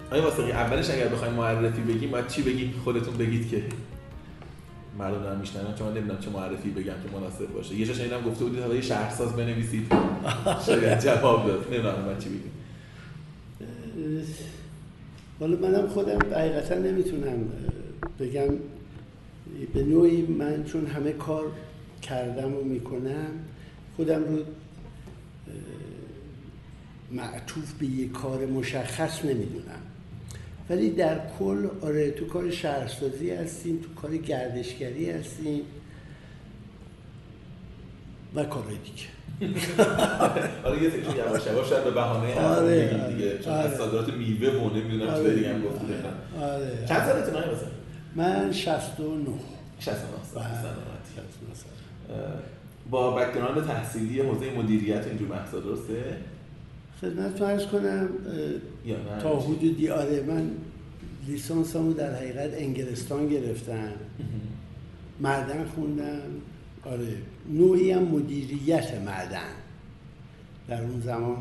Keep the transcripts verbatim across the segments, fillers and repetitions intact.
آقای واسقی اولش اگر بخوایم معرفی بگیم باید چی بگیم؟ خودتون بگید که مردم دارن میشنن، چون من نمیدونم چه معرفی بگم که مناسب باشه. یه جا شنیدم گفته بودید حالا یه شهرساز بنویسید، شاید جواب داد. نمیدونم من چی بگیم. والا منم خودم حقیقتا نمیتونم بگم به نوعی من چون همه کار کردم و میکنم خودم رو معطوف به یک کار مشخص نمیدونم، ولی در کل آره تو کار شهرسازی هستیم، تو کار گردشگری هستیم و کارهای دیگه. آره یه فکر یواش یواش شاید به بهانه آره بگیم دیگه، چون از صادرات میوه و نمیدونم چه دیگه هم گفتید. آره. چند سالتون آقای واسقی؟ من شصت و نه. شصت و نه سال. با بک‌گراند تحصیلی حوزه مدیریت اینجور بحثا درسته؟ خدمتتون عرض کنم تا حدودی آره من لیسانسمو در حقیقت انگلستان گرفتم، معدن خوندم، آره نوعی هم مدیریت معدن در اون زمان،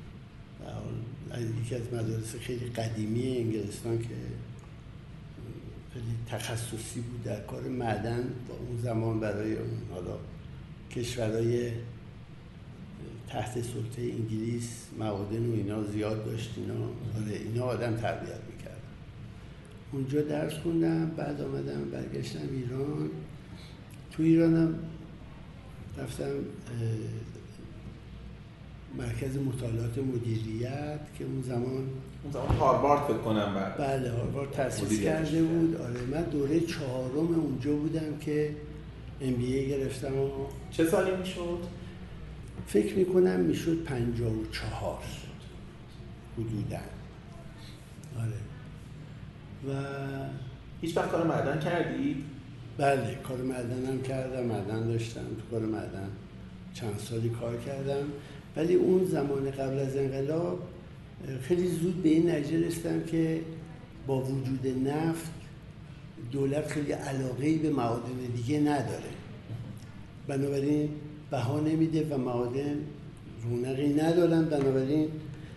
یکی از مدارس خیلی قدیمی انگلستان که خیلی تخصصی بود در کار معدن با اون زمان برای اون حالا کشورهای تحت سلطه انگلیس معادن و اینا زیاد داشت، اینا آره اینا آدم تربیت میکرد. اونجا درس خوندم، بعد آمدم برگشتم ایران. تو ایرانم رفتم مرکز مطالعات مدیریت که اون زمان اون زمان هاروارد فکر کنم بعد بله هاروارد تأسیس کرده بود. آره من دوره چهارم اونجا بودم که ام بی ای گرفتم. و چه سالی میشد؟ فکر میکنم میشد پنجاه و چهار حدوداً. آره. و هیچ وقت کار معدن کردید؟ بله کار معدنم کردم، معدن داشتم، تو کار معدن چند سالی کار کردم، ولی اون زمان قبل از انقلاب خیلی زود به این نتیجه رسیدم که با وجود نفت دولت خیلی علاقه‌ای به معادن دیگه نداره، بنابراین بها نمیده و معادن رونقی ندارن، بنابراین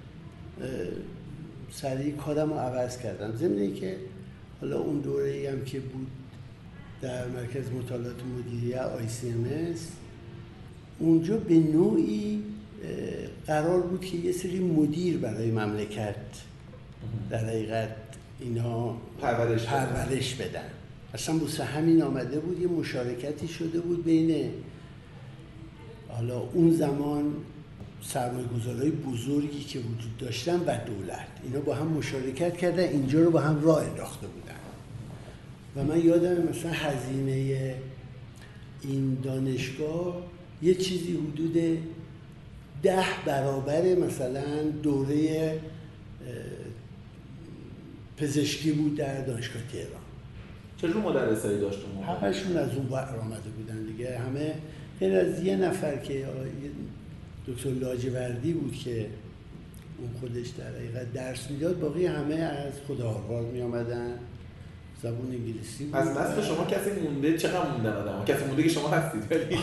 سریع کارم رو عوض کردم. ضمن اینکه حالا اون دوره‌ای هم که بود در مرکز مطالعات مدیریت آی سی ام اس، اونجا به نوعی قرار بود که یه سری مدیر برای مملکت در حقیقت اینا پرورش, پرورش بدن. بدن اصلا بوسه همین آمده بود، یه مشارکتی شده بود بین حالا اون زمان سرمایه‌گذارهای بزرگی که وجود داشتن و دولت، اینا با هم مشارکت کردن اینجا رو با هم راه انداخته بودن. و من یادم مثلا هزینه این دانشگاه یه چیزی حدود ده برابر مثلا دوره پزشکی بود در دانشگاه تهران. چجور مدرسایی داشتون؟ همشون از اون بر آمده بودن دیگه، همه غیر از یه نفر که دکتر لاجوردی بود که اون خودش در حقیقت درس میداد، باقی همه از خود هاروارد می آمدن، زبون انگلیسی بود. از نسل شما کسی مونده؟ چقدر موندن آدم؟ کسی مونده که شما هستید ولی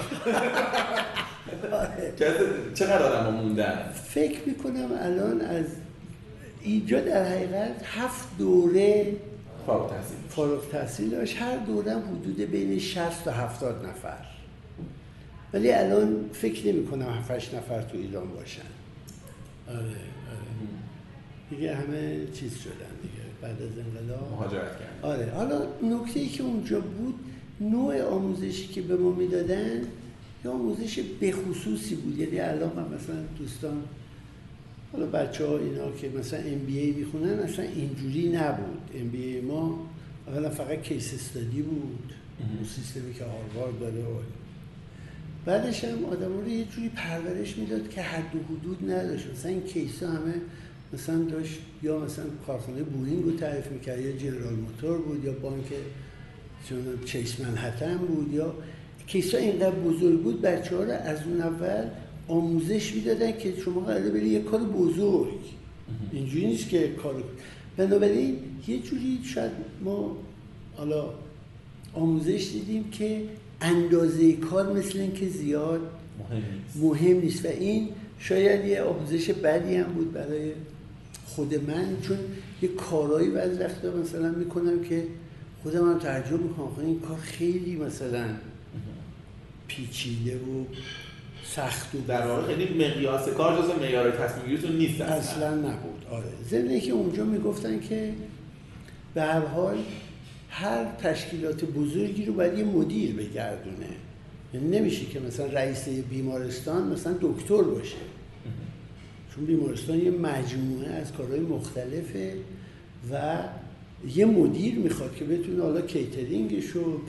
چقدر آدم ها موندن؟ فکر میکنم الان از اینجا در حقیقت هفت دوره فارغ تحصیل فارغ تحصیل داشت، هر دوره حدود بین شصت تا هفتاد نفر، ولی الان فکر نمی کنم هفت هشت نفر تو ایران باشن. آره آره دیگه همه چیز شدن دیگه بعد از انقلاب مهاجرت کردن. آره. حالا نکته ای که اونجا بود، نوع آموزشی که به ما میدادن یه آموزش بخصوصی بود. یعنی الان من مثلا دوستان حالا بچه‌ها اینا که مثلا ام بی ای میخونن اصلا اینجوری نبود. ام بی ای ما اولا فقط کیس استادی بود، اون سیستمی که هاروارد داره. بعدش هم آدم‌ها رو یه جوری پرورش میداد که حد و حدود نداشت. مثلا این کیسا همه مثلا داشت یا مثلا کارخانه بوئینگ رو تعریف می‌کرد، یا جنرال موتور بود، یا بانک چون چیس منهتن بود، یا کیسا اینقدر بزرگ بود بچه‌ها رو از اون اول آموزش میدادن که شما قراره برید یه کار بزرگ، اینجوری نیست که کار. بنابراین یه جوری شاید ما حالا آموزش دیدیم که اندازه کار مثل این که زیاد مهم نیست. مهم نیست و این شاید یه آموزش بدی هم بود برای خود من، چون یه کارهایی بعضی وقتا مثلا میکنم که خودم هم تعجب میکنم خب این کار خیلی مثلا پیچیده و سخت و در واقع خیلی مقیاس کار جزو معیار تصمیم گیریتون نیست اصلا, اصلا نبود. آره ضمن که اونجا میگفتن که به هر حال هر تشکیلات بزرگی رو باید یه مدیر بگردونه، یعنی نمیشه که مثلا رئیس بیمارستان مثلا دکتر باشه، چون بیمارستان یه مجموعه از کارهای مختلفه و یه مدیر میخواد که بتونه حالا کیترینگش و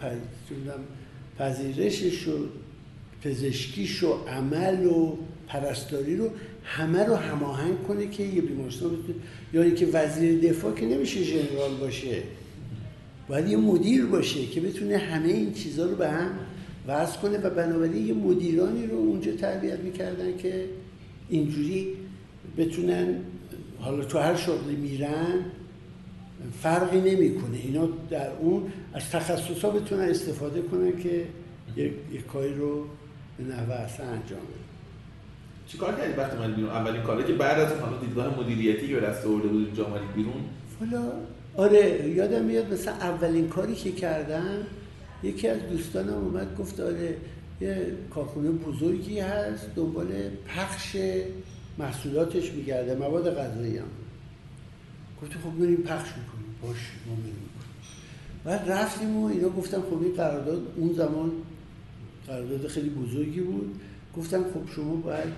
پذیرشش و پزشکیش و عمل و پرستاری رو همه رو هماهنگ کنه که یه بیمارستان بتونه، یا اینکه وزیر دفاع که نمیشه ژنرال باشه، باید یه مدیر باشه که بتونه همه این چیزها رو به هم وصل کنه و بنابراین یه مدیرانی رو اونجا تربیت میکردن که اینجوری بتونن حالا تو هر شغلی میرن فرقی نمیکنه، اینا در اون از تخصصا بتونن استفاده کنن که یک یک کاری رو به نحو اصلا انجام بدن. چی کار کردید وقتی اومدید بیرون؟ اولین کاری که بعد از اون دیدگاه مدیریتی که به دست آورده بودید اینجا اومدید بیرون؟ والا آره یادم میاد مثلا اولین کاری که کردم یکی از دوستانم اومد گفت آره یه کارخونه بزرگی هست دنبال پخش محصولاتش میگرده، مواد غذایی هم. گفتم خب بریم پخش میکنیم. باش ما بریم. بعد رفتیم و اینا گفتم خب این قرارداد اون زمان قرارداد خیلی بزرگی بود، گفتم خب شما باید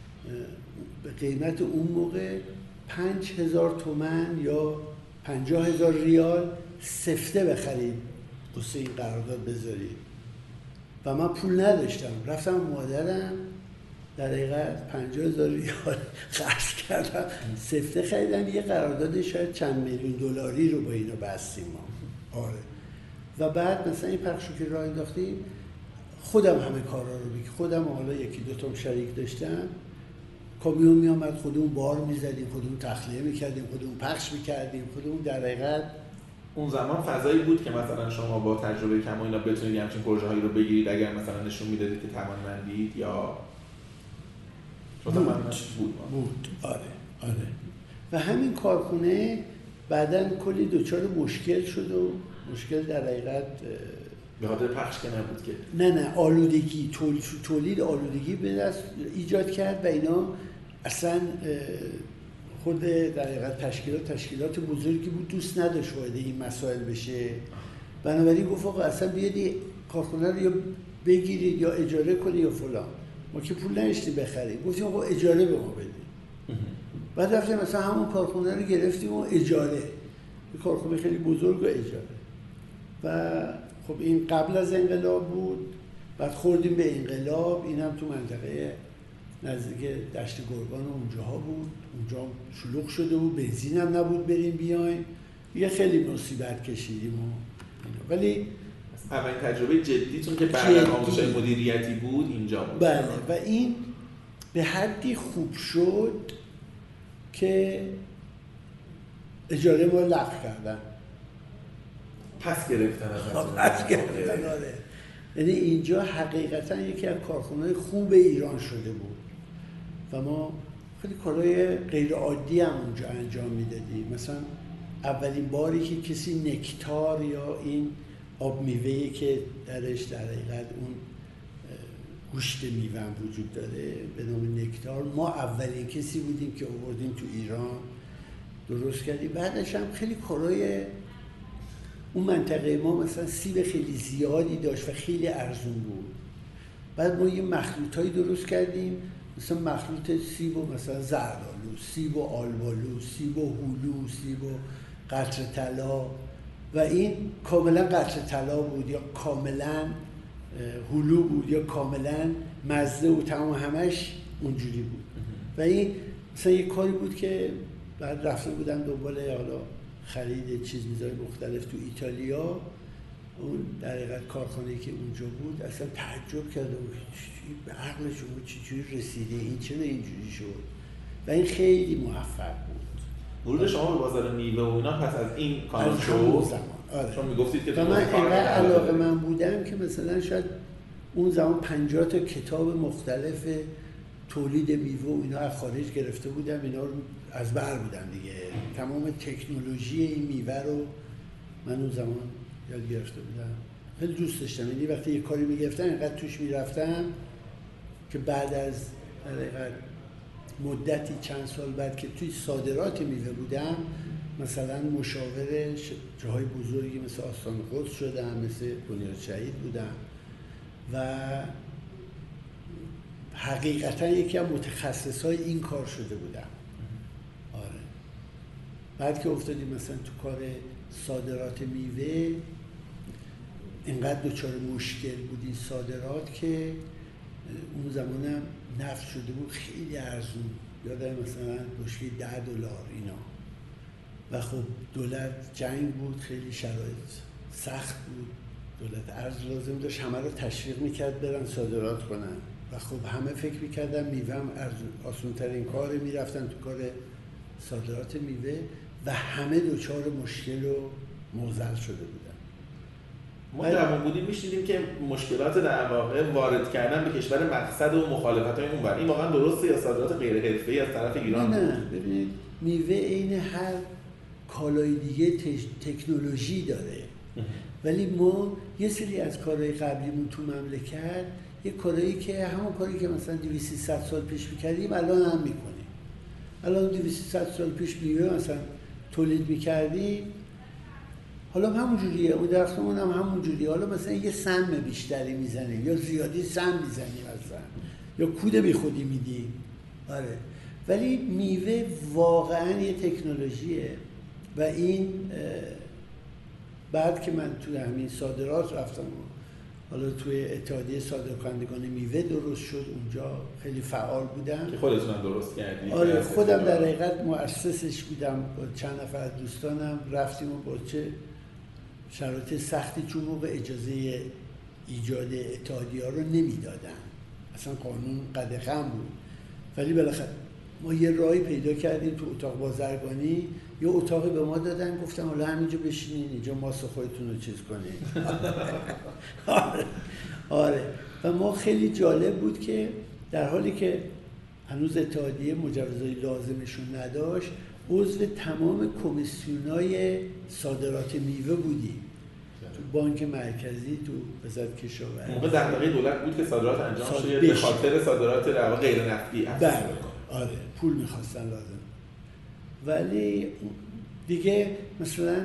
به قیمت اون موقع پنج هزار تومان یا پنجاه هزار ریال سفته بخرید واسه این قرارداد بذارید و من پول نداشتم. رفتم مادرم در حقیقت پنجاه هزار ریال خرج کردم سفته خریدم، یه قرارداد شاید چند میلیون دلاری رو با اینا بستیم ما. آره و بعد مثلا این پخشو که راه انداختیم خودم همه کارا رو بگی خودم، حالا یکی دو تا شریک داشتم، کامیون می آمد خودمون بار میزدیم، خودمون تخلیه میکردیم، خودمون پخش میکردیم، خودمون در حقیقت. اون زمان فضایی بود که مثلا شما با تجربه کم و اینا بتونید همچین پروژه هایی رو بگیرید اگر مثلا نشون میدادید که توانمندید یا بود بود, بود. آره آره و همین کارخونه بعداً کلی دچار مشکل شد و مشکل در حقیقت به خاطر پخش که نبود که نه نه آلودگی تولید تولید آلودگی به دست ایجاد کرد و اینا اصلا خود در حقیقت تشکیلات تشکیلات بزرگی بود، دوست نداشت وارد این مسائل بشه، بنابراین گفت آقا اصلا بیاد کارخونه رو یا بگیرید یا اجاره کنید یا فلان. ما که پول نداشتیم بخریم، گفتیم آقا اجاره به ما بدید. بعد رفتیم مثلا همون کارخونه رو گرفتیم و اجاره، یه کارخونه خیلی بزرگ و اجاره. و خب این قبل از انقلاب بود، بعد خوردیم به انقلاب، این هم تو منطقه نزدیک دشت گرگان و اونجاها بود، اونجا شلوغ شده بود، بنزین هم نبود بریم بیایم، یه خیلی مصیبت کشیدیم و ولی اولین تجربه جدیتون که بعد از آموزش مدیریتی بود اینجا بود. بله و این به حدی خوب شد که اجاره ما لغو کردن، پس گرفتن از پس گرفتن. آره یعنی اینجا حقیقتا یکی از کارخانه‌های خوب ایران شده بود و ما خیلی کارهای غیر عادی هم اونجا انجام میدادیم. مثلا اولین باری که کسی نکتار یا این آب میوه‌ای که درش در حقیقت اون گوشت میوه وجود داره به نام نکتار، ما اولین کسی بودیم که آوردیم تو ایران درست کردیم. بعدش هم خیلی کارهای اون منطقه ما مثلا سیب خیلی زیادی داشت و خیلی ارزون بود. بعد ما یه مخلوطایی درست کردیم، مثلا مخلوط سیب و مثلا زردآلو، سیب و آلبالو، سیب و هلو، سیب و قطره طلا و این کاملا قطره طلا بود یا کاملا هلو بود یا کاملا مزه و تمام همش اونجوری بود. و این مثلا یه کاری بود که بعد رفته بودم دنبال حالا خرید چیز میزای مختلف تو ایتالیا، اون در حقیقت کارخانه‌ای که اونجا بود اصلا تعجب کرده بود به عقل شما چجوری رسیده این چرا اینجوری شد و این خیلی موفق بود. ورود شما به بازار میوه و اینا پس از این کانال شد؟ آره. چون میگفتید که من اینقدر علاقه من بودم که مثلا شاید اون زمان پنجاه تا کتاب مختلف تولید میوه و اینا از خارج گرفته بودم، اینا رو از بر بودم دیگه. تمام تکنولوژی این میوه رو من اون زمان یاد گرفته بودم. خیلی دوست داشتم. یعنی وقتی یه کاری میگرفتم اینقدر توش میرفتم که بعد از مدتی چند سال بعد که توی صادرات میوه بودم، مثلا مشاور جاهای بزرگی مثل آستان قدس شدم، مثل بنیاد شهید بودم و حقیقتا یکی از متخصصای این کار شده بودم. آره. بعد که افتادیم مثلا تو کار صادرات میوه، اینقدر دچار مشکل بود این صادرات که اون زمانم نفت شده بود خیلی ارزون، یادم مثلا بشکه ده دلار اینا، و خب دولت جنگ بود، خیلی شرایط سخت بود، دولت ارز لازم داشت، همه رو تشویق میکرد برن صادرات کنن و خب همه فکر میکردن میوه هم آسون ترین کاره، میرفتن تو کار صادرات میوه و همه دوچار مشکل و معضل شده بودن. ما جوان بودیم میشنیدیم که مشکلات در واقع وارد کردن به کشور مقصد و مخالفتای اون ور، این واقعا درسته یا صادرات غیر حرفه‌ای از طرف ایران؟ نه، ببینید میوه عین هر کالای دیگه تکنولوژی داره، ولی ما یه سری از کارهای قبلیمون تو مملکت، یه کارهایی که همون کاری که مثلا دویست سیصد سال پیش می‌کردیم الان هم می‌کنیم. الان دویست سیصد سال پیش میوه مثلا تولید می‌کردیم، حالا همون جوریه، اون درختمون هم همون جوریه، حالا مثلا یه سم بیشتری میزنیم یا زیادی سم میزنیم مثلا، یا کود بی خودی میدیم. آره. ولی میوه واقعا یه تکنولوژیه و این بعد که من توی همین صادرات رفتم، حالا توی اتحادیه صادرکنندگان میوه درست شد، اونجا خیلی فعال بودم که خودتون هم درست کردید. آره، خودم در حقیقت مؤسسش بودم با چند نفر از دوستانم، رفتیم و با چه شرایط سختی، چون موقع اجازه ایجاد اتحادیه‌ها رو نمیدادن، اصلا قانون قدغن بود، ولی بالاخره ما یه راهی پیدا کردیم تو اتاق بازرگانی، یه اتاقی به ما دادن، گفتم حالا همینجا بشینین، اینجا ماست خودتون رو چیز کنین. آره. آره. و ما خیلی جالب بود که در حالی که هنوز اتحادیه مجوزهای لازمشون نداشت، عضو تمام کمیسیونای صادرات میوه بودیم، تو بانک مرکزی، تو وزارت کشاورزی. موقع دغدغه دولت بود که صادرات انجام شه به خاطر صادرات در واقع غیر نفتی است. بله. آره، پول می‌خواستن لازم. ولی دیگه مثلا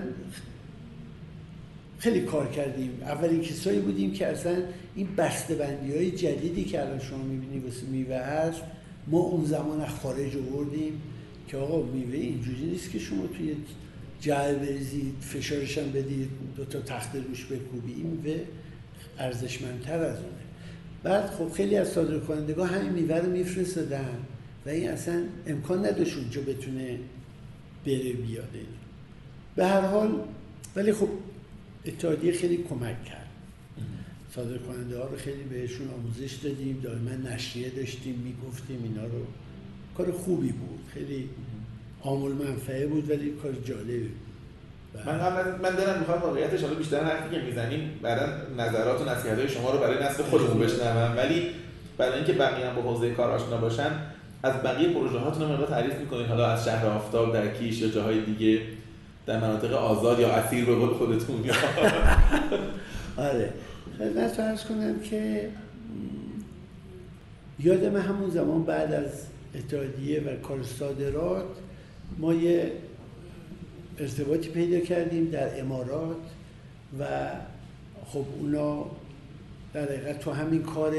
خیلی کار کردیم. اولین کسایی بودیم که اصلا این بسته‌بندی‌های جدیدی که الان شما می‌بینید واسه میوه هست، ما اون زمان از خارج آوردیم که آقا میوه اینجوری نیست که شما توی جعل بریزید، فشارش هم بدید، دو تا تخت روش بکوبی، این میوه ارزشمندتر از اونه. بعد خب خیلی از صادرکنندگان همین میوه رو میفرستادن و این اصلا امکان نداشت اونجا بتونه بره بیاده. به هر حال ولی خب اتحادیه خیلی کمک کرد. صادرکننده ها رو خیلی بهشون آموزش دادیم، دائما نشریه داشتیم، میگفتیم اینا رو. کار خوبی بود، خیلی عامل منفعه بود ولی کار جالبی بود. من قبل من دلم میخواد واقعیتش حالا بیشتر حرفی که میزنیم بعداً نظرات و نصیحت‌های شما رو برای نسل خودمون بشنوم، ولی برای اینکه بقیه هم با حوزه کار آشنا باشن، از بقیه پروژه هاتون رو تعریف میکنید، حالا از شهر آفتاب در کیش یا جاهای دیگه در مناطق آزاد یا اسیر به قول خودتون. آره، خدمت عرض کنم که یادم همون زمان بعد از اتحادیه و کار صادرات ما یه ارتباطی پیدا کردیم در امارات و خب اونا در حقیقت تو همین کار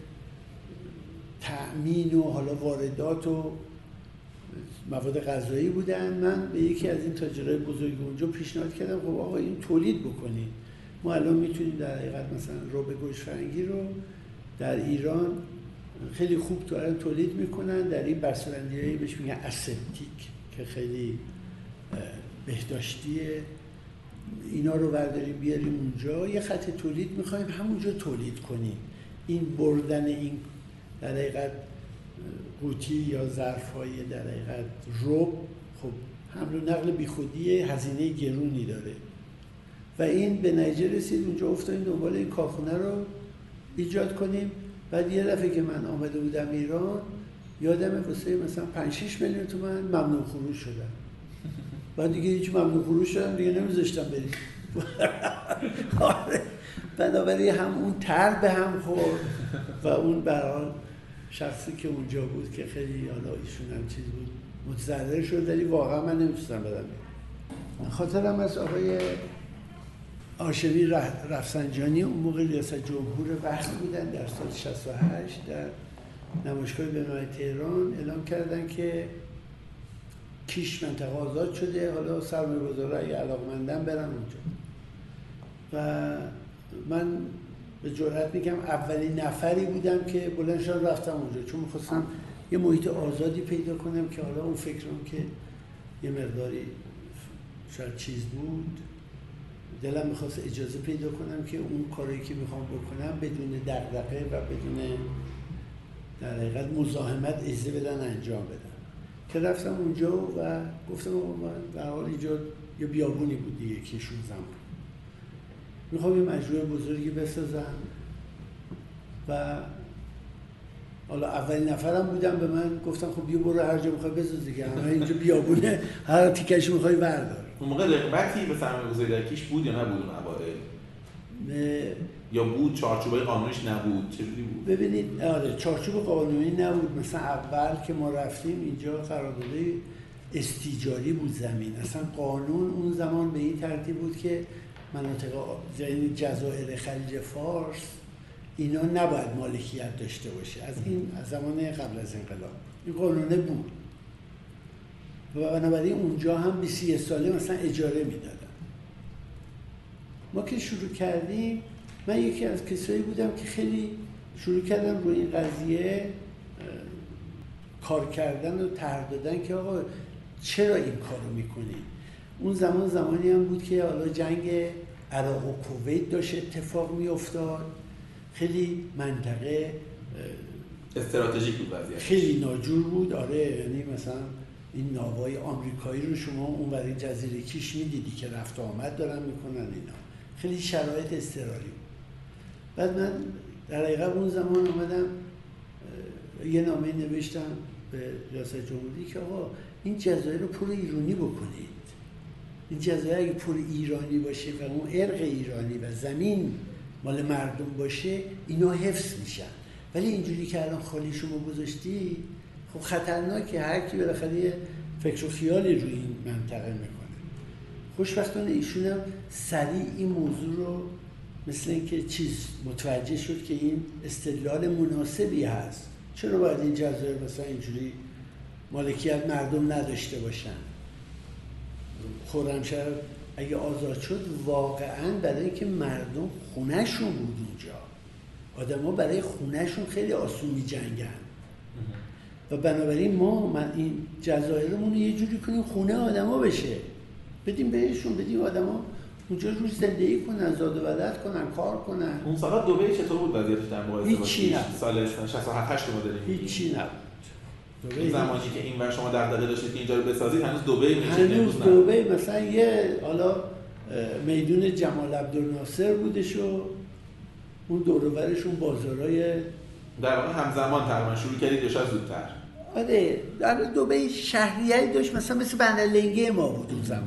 تأمین و حالا واردات و مواد غذایی بودن. من به یکی از این تاجرای بزرگ اونجا پیشنهاد کردم خب آقا این تولید بکنید، ما الان میتونیم در حقیقت مثلا رب گوشت فرنگی رو در ایران خیلی خوب تو الان تولید میکنن، در این بسته‌بندی‌هایی بهش میگن اسپتیک که خیلی بهداشتیه، اینا رو برداریم بیاریم اونجا، یه خط تولید میخوایم همونجا تولید کنیم. این بردن این در حقیقت قوطی یا ظرف‌های در حقیقت رب، خب حمل و نقل بیخودیه، هزینه گرونی داره و این به نتیجه رسید اونجا افتادیم دنبال این کارخونه رو ایجاد کنیم. بعد یه دفعه که من آمده بودم ایران یادمه واسه مثلا پنج شش میلیون تومان ممنوع خروج شدن. بعد دیگه هیچ ممنوع خروج شدن دیگه نمیذاشتم بریم. بنابراین هم اون تر به هم خورد و اون برای شخصی که اونجا بود که خیلی حالا ایشون هم چیز بود متضرر شد، ولی واقعا من نمیتونستم بدم. خاطرم از آقای هاشمی رفسنجانی اون موقع ریاست جمهور وقت بودن در سال شصت و هشت در نمایشگاه بین‌المللی تهران اعلام کردن که کیش منطقه آزاد شده، حالا سرمایه‌گذارا اگه علاقه‌مندن برن اونجا. و من به جرئت میگم اولین نفری بودم که بلند شدم رفتم اونجا، چون می‌خواستم یه محیط آزادی پیدا کنم که حالا اون فکرم که یه مقداری شاید چیز بود، دلم می‌خواست اجازه پیدا کنم که اون کاری که می‌خوام بکنم بدون دغدغه و بدون در حقیقت مزاحمت اجازه بدن انجام بدم. که رفتم اونجا و گفتم من در حال اینجا یه بیابونی بود دیگه که شون زمان میخوام یه مجموعه بزرگی بسازم و حالا اولین نفرم بودم، به من گفتم خب بیا برو هر جا میخوای بساز دیگه، همه اینجا بیابونه هر تیکش میخوای بردار. اون موقع رغبتی به سرمایه‌گذاری در کیش بود یا نبود اون اوایل؟ یا بود چارچوبای قانونیش نبود؟ چجوری بود؟ ببینید آره چارچوب قانونی نبود. مثلا اول که ما رفتیم اینجا قرارداد استیجاری بود زمین، اصلا قانون اون زمان به این ترتیب بود که مناطق یعنی جزایر خلیج فارس اینا نباید مالکیت داشته باشه، از این از زمان قبل از انقلاب این قانونه بود و بنابراین اونجا هم بیست و یک ساله مثلا اجاره میدادن. ما که شروع کردیم من یکی از کسایی بودم که خیلی شروع کردم روی این قضیه کار کردن و طرح دادن که آقا چرا این کارو میکنی. اون زمان زمانی هم بود که حالا جنگ عراق و کویت داشت اتفاق میافتاد، خیلی منطقه استراتژیک بود وضعیت، خیلی ناجور بود. آره یعنی مثلا این ناوهای آمریکایی رو شما اون برای جزیره کیش میدیدی که رفت آمد دارن میکنن، اینا خیلی شرایط اضطراری بود. بعد من در حقیقت اون زمان آمدم یه نامه نوشتم به ریاست جمهوری که آقا این جزایر رو پر ایرانی بکنید، این جزایر اگه پر ایرانی باشه و اون ارق ایرانی و زمین مال مردم باشه اینا حفظ میشن، ولی اینجوری که الان خالی شما گذاشتی خب خطرناکه، هر کی بالاخره فکر و خیالی روی این منطقه میکنه. خوشبختانه ایشون هم سریع این موضوع رو مثل اینکه چیز متوجه شد که این استدلال مناسبی هست، چرا باید این جزایر مثلا اینجوری مالکیت مردم نداشته باشن. خرمشهر اگه آزاد شد واقعاً برای اینکه مردم خونهشون بود اونجا، آدم‌ها برای خونهشون خیلی آسون می‌جنگن و بنابراین ما من این جزایرمون رو یه جوری کنیم خونه آدم‌ها بشه، بدیم بهشون، بدیم آدم‌ها اونجا روش زندگی کنن، زاد و ولد کنن، کار کنن. اون سالا دبی چطور بود وضعیتش در مقایسه با هیچی نبود. سال شصت و هفت ما داریم؟ هیچی نبود. دبی زمانی که اینور شما دغدغه داشتید که اینجا رو بسازید هنوز دبی میشه، هنوز دبی مثلا یه حالا میدون جمال عبدالناصر بودش و اون دور و برشون بازارای در واقع همزمان تقریبا شروع کردید یا شاید زودتر؟ آره در دبی شهریه‌ای داشت مثلا مثل بندرلنگه ما بود اون زمان،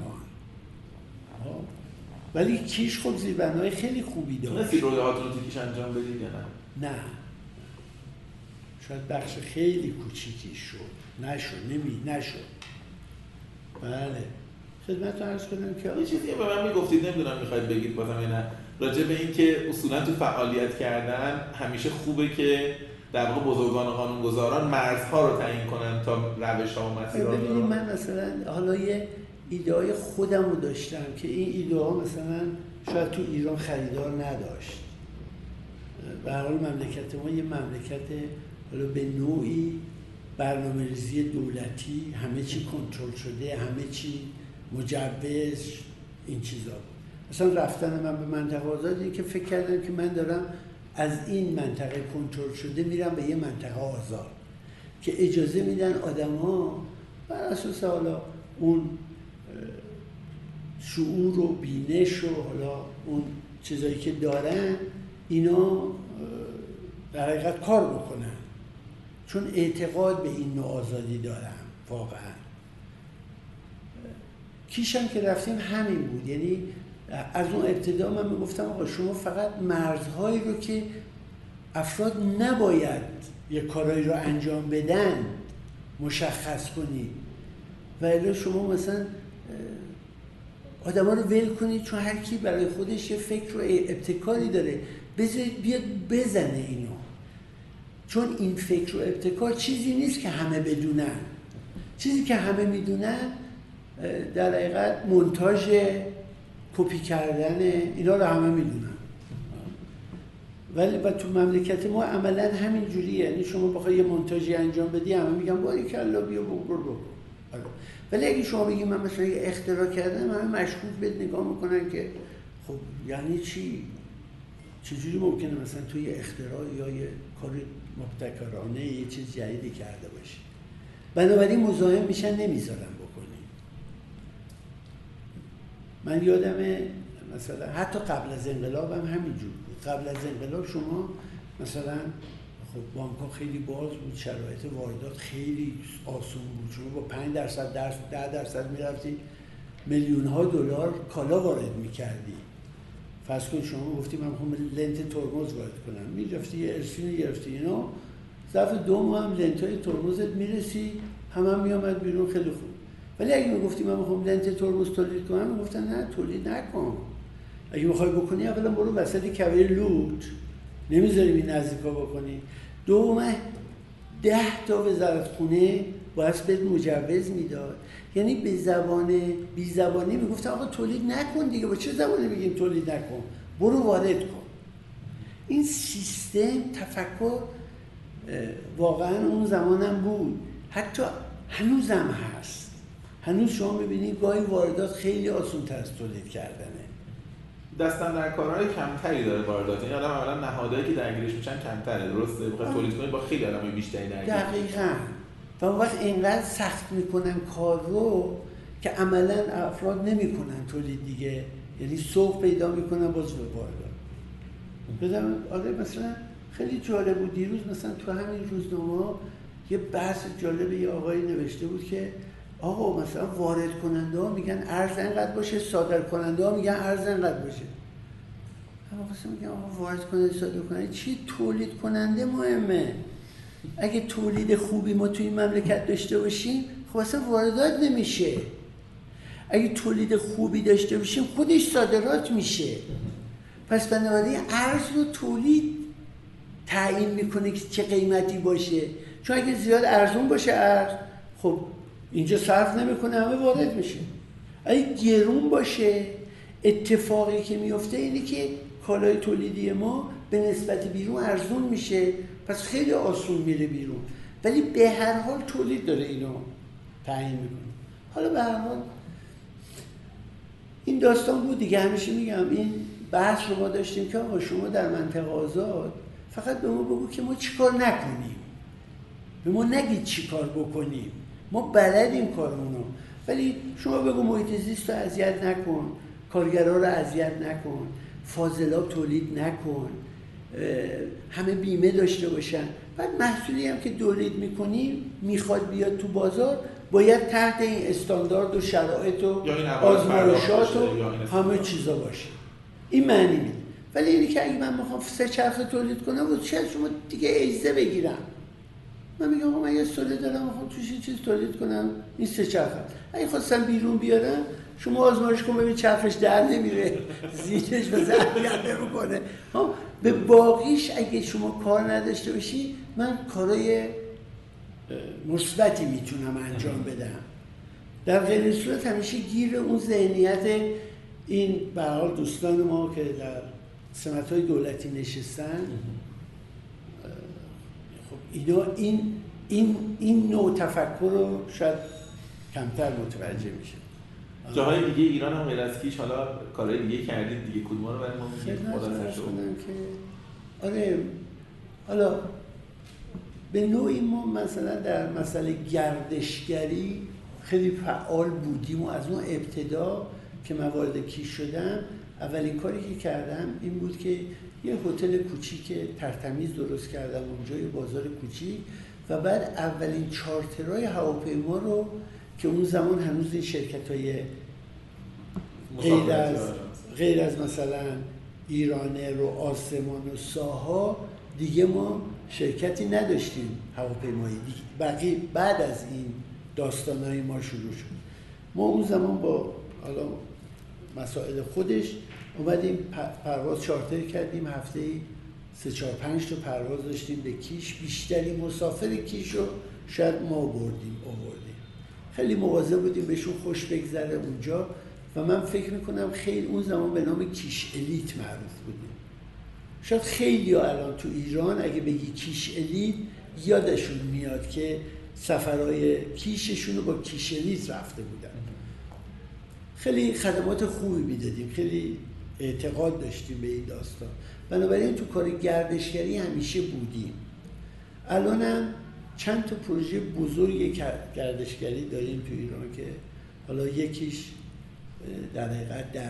ولی کیش خب زیربناهای خیلی خوبی داشت. تونستی رویاهاتون رو تو کیش انجام بدید یا نه؟ نه شاید بخش خیلی کوچیکی شد، نشد، نمی نشد. بله خدمتتون عرض کنم که یه چیزی به من میگفتید نمیدونم میخواید بگید بازم یا نه، راجع به این که اصولا تو فعالیت کردن همیشه خوبه که در واقع بزرگان و قانونگذاران مرزها رو تعیین کنن تا روش‌ها و مسیرها رو. ببینید من مثلا حالا یه ایده‌های خودم رو داشتم که این ایده‌ها مثلا شاید تو ایران خریدار نداشت. به هر حال مملکت ما یه مملکت حالا به نوعی برنامه‌ریزی دولتی، همه چی کنترل شده، همه چی مجوز، این چیزا بود. مثلا رفتن من به منطقه آزاد این که فکر کردم که من دارم از این منطقه کنترل شده میرم به یه منطقه آزاد که اجازه میدن آدم‌ها بر اساس حالا اون شعور و بینش و حالا اون چیزایی که دارن اینا در حقیقت کار بکنن. چون اعتقاد به این نوع آزادی دارم واقعا. کیشم که رفتیم همین بود، یعنی از اون ابتدا من میگفتم آقا شما فقط مرزهایی رو که افراد نباید یک کارایی رو انجام بدن مشخص کنید و الا شما مثلا آدم ها رو ول کنید چون هر کی برای خودش یه فکر و ابتکاری داره بذارید بیاد بزنه اینو، چون این فکر و ابتکار چیزی نیست که همه بدونن. چیزی که همه میدونن در حقیقت مونتاژ، کپی کردن، اینا رو همه میدونن. ولی و تو مملکت ما عملا همین جوریه، یعنی شما بخوای یه مونتاژی انجام بدی همه میگن باریکلا بیا بگو بگو. ولی اگه شما بگی من مثلا یه اختراع کردم همه مشکوک بهت نگاه میکنن که خب یعنی چی؟ چجوری ممکنه مثلا توی یه اختراع یا یه کار مبتکرانه یه چیز جدیدی کرده باشی؟ بنابراین مزاحم میشن نمیذارن بکنی. من یادمه مثلا حتی قبل از انقلاب هم همینجور بود. قبل از انقلاب شما مثلا خب بانک‌ها خیلی باز بود، شرایط واردات خیلی آسون بود، شما با پنج درصد درس ده درصد میرفتی میلیون ها دلار کالا وارد میکردی. فرض کن شما گفتی من میخوام لنت ترمز وارد کنم، میرفتی یه ارسینی گرفتی اینا، ظرف دو ماه هم لنتای ترمزت میرسی هم هم میامد بیرون خیلی خوب. ولی اگه میگفتی من میخوام لنت ترمز تولید کنم میگفتن نه تولید نکن، اگه میخوای بکنی اولا برو وسط کویر لوت، نمیذاریم این نزدیکا بکنی. دومه ده تا وزارت خونه باید بهت مجوز میداد، یعنی به زبان بی زبانی میگفتن آقا تولید نکن دیگه، با چه زبانی بگیم تولید نکن، برو وارد کن. این سیستم تفکر واقعا اون زمانم بود، حتی هنوزم هست. هنوز شما میبینید گاهی واردات خیلی آسان‌تر از تولید کردنه. دستم در کارهای کمتری داره واردات، این آدم اولا نهادهایی که درگیرش میشن کمتره، درسته؟ بخواد تولید کنه با خیلی آدمای بیشتری درگیر. دقیقاً. و اون وقت اینقدر سخت میکنن کار رو که عملاً افراد نمیکنن تولید دیگه، یعنی سوق پیدا میکنن باز به واردات. بدم آره مثلا خیلی جالب بود دیروز مثلا تو همین روزنامه یه بحث جالب یه آقایی نوشته بود که آقا مثلا وارد کننده ها میگن ارز اینقدر باشه، صادر کننده ها میگن ارز اینقدر باشه. اما قسم میگن آقا وارد کننده صادر کننده چی؟ تولید کننده مهمه. اگه تولید خوبی ما توی این مملکت داشته باشیم خب اصلا واردات نمیشه. اگه تولید خوبی داشته باشیم خودش صادرات میشه. پس بنابراین ارز رو تولید تعیین میکنه که چه قیمتی باشه، چون اگه زیاد ارزون باشه ارز خب اینجا صرف نمیکنه همه وارد میشه. اگه گرون باشه اتفاقی که میفته اینه که کالای تولیدی ما به نسبت بیرون ارزون میشه، پس خیلی آسون میره بیرون. ولی به هر حال تولید داره اینو تعیین میکنه. حالا به هر حال این داستان بود دیگه. همیشه میگم این بحث رو ما داشتیم که آقا شما در منطقه آزاد فقط به ما بگو که ما چیکار نکنیم، به ما نگید چیکار بکنیم، ما بلدیم کارمونو، ولی شما بگو محیط زیست رو اذیت نکن، کارگرها رو اذیت نکن، فاضلاب تولید نکن، همه بیمه داشته باشن. بعد محصولی هم که تولید میکنیم میخواد بیاد تو بازار باید تحت این استاندارد و شرایط و آزمایشات و همه چیزا باشه. این معنی میده. ولی اینی که اگه من میخوام سه چرخ تولید کنم و شاید شما دیگه ایزه بگیرم، من میگم آقا من یه سوله دارم میخوام توش یه چیز تولید کنم، این سه چرخ اگه خواستم بیرون بیارم شما آزمایش کن ببین چرخش در نمیره زیرش به زحمیت نمیکنه. به باقیش اگه شما کار نداشته باشی من کارای مثبتی میتونم انجام بدم. در غیر صورت همیشه گیر اون ذهنیت این به هر حال دوستان ما که در سمت‌های دولتی نشستن، خب اینا این این این نوع تفکر رو شاید کمتر متوجه میشه. جاهای دیگه ایران هم غیر از کیش حالا کارهای دیگه کردید دیگه، کدوما رو برای ما میگید؟ خلاصه که آره حالا به نوعی ما مثلا در مسئله گردشگری خیلی فعال بودیم و از اون ابتدا که من وارد کیش شدم اولین کاری که کردم این بود که یه هتل کوچیک ترتمیز درست کردم اونجا، یه بازار کوچیک، و بعد اولین چارترهای هواپیما رو که اون زمان هنوز این شرکت‌های غیر از غیر از مثلا ایرانر و آسمان و ساها دیگه ما شرکتی نداشتیم هواپیمایی دیگه. بقیه بعد از این داستانهای ما شروع شد. ما اون زمان با حالا مسائل خودش اومدیم پرواز چارتر کردیم، هفته‌ای سه چهار پنج تا پرواز داشتیم به کیش. بیشتری مسافر کیش رو شاید ما بردیم آوردیم. خیلی مواظب بودیم بهشون خوش بگذره اونجا و من فکر میکنم خیلی اون زمان به نام کیش الیت معروف بودیم. شاید خیلی ها الان تو ایران اگه بگی کیش الیت یادشون میاد که سفرهای کیششون رو با کیش الیت رفته بودن. خیلی خدمات خوبی میدادیم، خیلی اعتقاد داشتیم به این داستان. بنابراین تو کار گردشگری همیشه بودیم. الان هم چند تا پروژه بزرگ گردشگری داریم تو ایران که حالا یکیش در حقیقت در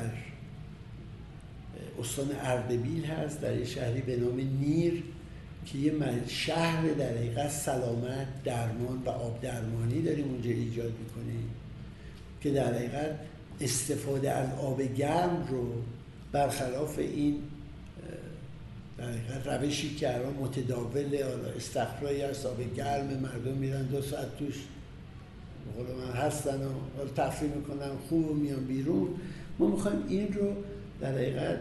استان اردبیل هست، در یه شهری به نام نیر که یه شهر در حقیقت سلامت، درمان و آب درمانی داریم اونجا ایجاد میکنیم که در حقیقت استفاده از آب گرم رو برخلاف این در حقیقت روشی که الان متداوله، حالا استخرایی هست آب گرم مردم میرن دو ساعت توش بقول من هستن و تفریح میکنن خوب میان بیرون. ما میخوایم این رو در حقیقت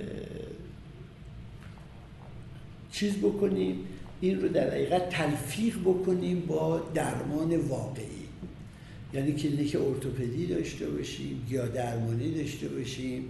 چیز بکنیم، این رو در حقیقت تلفیق بکنیم با درمان واقعی، یعنی کلینیک ارتوپدی داشته باشیم، گیاه درمانی داشته باشیم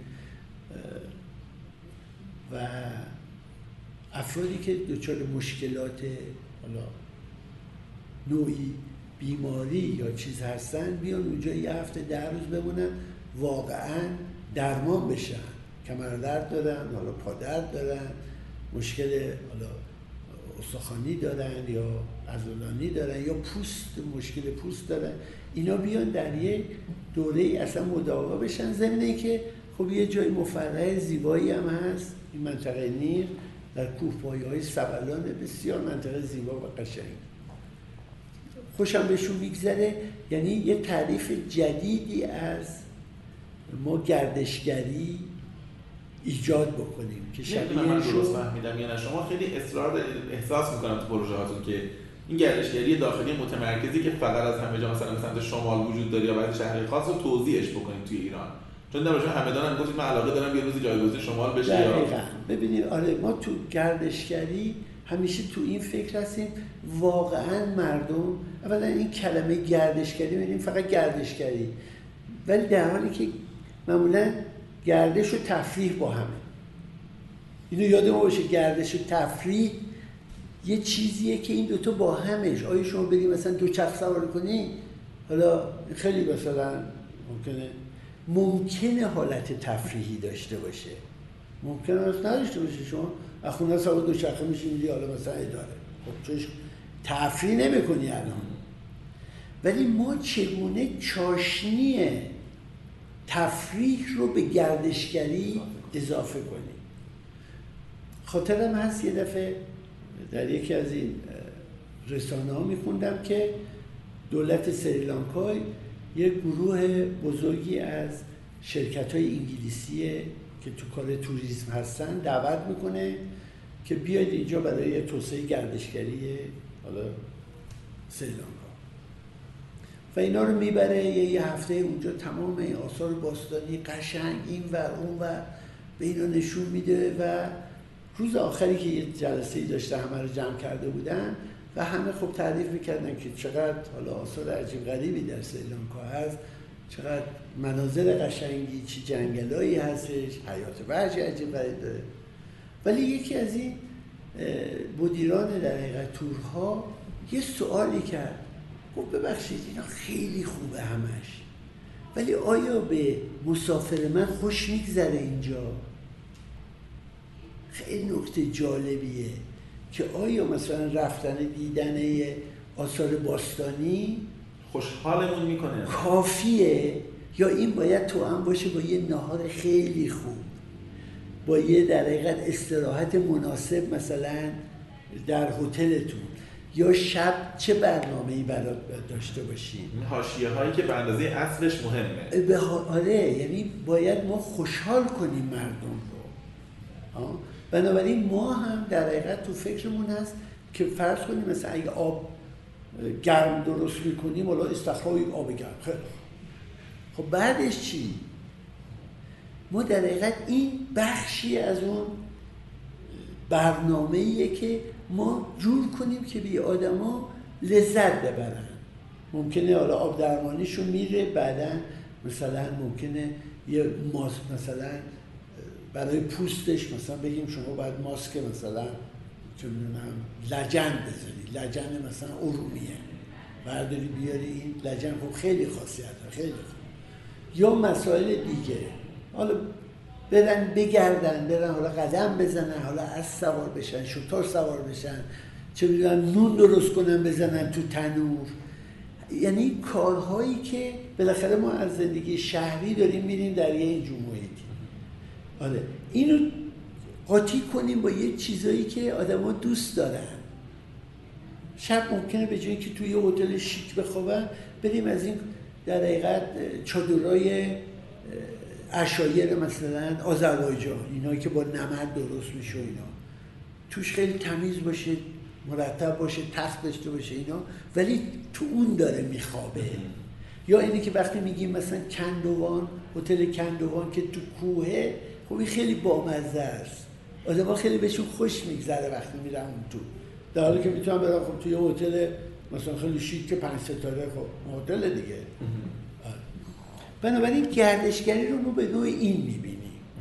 و افرادی که دچار مشکلات حالا نوعی بیماری یا چیز هستن بیان اونجا یه هفته ده روز بمونن واقعا درمان بشن. کمردرد دارن، حالا پادرد دارن، مشکل حالا استخوانی دارن یا عضلانی دارن یا پوست، مشکل پوست دارن، اینا بیان در یک دوره اصلا مداوا بشن. ضمن که خب یه جای مفرح زیبایی هم هست این منطقه نیر در کوهپایه‌های سبلان، بسیار منطقه زیبا و قشنگ، خوشم بهشون میگذره. یعنی یه تعریف جدیدی از ما گردشگری ایجاد بکنیم که شبیه من درست فهمیدم یا نه شما خیلی اصرار دارید، احساس میکنم تو پروژه هاتون که این گردشگری داخلی متمرکزی که فقط از همه جا مثلا سمت شمال وجود داره یا بعضی شهرهای خاص رو توضیحش بکنید توی ایران، چون در واقع همدان هم گفتید من علاقه دارم یه روزی جایگزین شمال بشه. دقیقاً. ببینید آره ما تو گردشگری همیشه تو این فکر هستیم واقعا مردم اولا این کلمه گردشگری می‌بینیم فقط گردشگری، ولی در حالی که معمولا گردش و تفریح با همه. اینو یادمون باشه گردش و تفریح یه چیزیه که این دوتا با همش. آیا شما برید مثلا دوچرخه سواری کنی، حالا خیلی مثلا ممکنه ممکنه حالت تفریحی داشته باشه، ممکنه اصلا نداشته باشه. شما از خونه سوار دوچرخه میشین حالا مثلا اداره، خب چش تفریح نمی‌کنی الان. ولی ما چگونه چاشنی تفریح رو به گردشگری اضافه کنیم. خاطرم هست یه دفعه در یکی از این رسانه ها میخوندم که دولت سریلانکا یه گروه بزرگی از شرکت های انگلیسی که تو کار توریسم هستن دعوت میکنه که بیاید اینجا برای توسعه گردشگری حالا سریلانکا و اینا رو میبره یه, یه هفته اونجا تمام این آثار باستانی قشنگ این و اون و به اینا نشون میده و روز آخری که یه جلسه‌ای داشته همه رو جمع کرده بودن و همه خب تعریف میکردن که چقدر حالا آثار عجیب غریبی در سریلانکا هست، چقدر مناظر قشنگی، چی جنگلایی هستش، حیات وحشی عجیب غریب داره. ولی یکی از این مدیران در حقیقت تورها یه سوالی کرد، خب ببخشید اینا خیلی خوبه همش، ولی آیا به مسافر من خوش میگذره اینجا؟ خیلی نکته جالبیه که آیا مثلا رفتن دیدن آثار باستانی خوشحالمون میکنه کافیه یا این باید توأم باشه با یه نهار خیلی خوب، با یه در حقیقت استراحت مناسب مثلا در هتلتون؟ یا شب چه برنامه‌ای برات داشته باشیم. حاشیه هایی که به اندازه اصلش مهمه. به آره، یعنی باید ما خوشحال کنیم مردم رو. بنابراین ما هم در حقیقت تو فکرمون هست که فرض کنیم مثلا اگه آب گرم درست میکنیم والا استخراج آب گرم، خیلی خب بعدش چی؟ ما در حقیقت این بخشی از اون برنامه‌ایه که ما جور کنیم که به آدما لذت ببرن. ممکنه حالا آب درمانیشون میره، بعداً مثلا ممکنه یه ماسک مثلا برای پوستش مثلا بگیم شما باید ماسک مثلا چه میدونم لجن بذاری، لجن مثلا ارومیه، برداری بیاری این لجن خب خیلی خاصیت داره، خیلی خوب. یا مسائل دیگه، حالا برن بگردن، برن حالا قدم بزنن، حالا اسب سوار بشن، شتر سوار بشن، چه میدونم نون درست کنن بزنن تو تنور. یعنی کارهایی که بالاخره ما از زندگی شهری داریم میریم در یه جمهوریتی. آره اینو قاطی کنیم با یه چیزایی که آدما دوست دارن. شب ممکنه به جایی که توی یه هتل شیک بخوابن بریم از این در حقیقت چادرای عشایر مثلا آذربایجان، اینایی که با نمد درست میشه اینا، توش خیلی تمیز باشه، مرتب باشه، تخت داشته باشه اینا، ولی تو اون داره میخوابه. یا اینی که وقتی میگیم مثلا کندوان، هتل کندوان که تو کوهه، خب این خیلی بامزه است، آدم‌ها خیلی بهشون خوش میگذره وقتی میرن اون تو، در حالی که میتونن برن خب توی هتل مثلا خیلی شیک که پنج ستاره، خب هتل دیگه. بنابراین گردشگری رو ما به نوع این میبینیم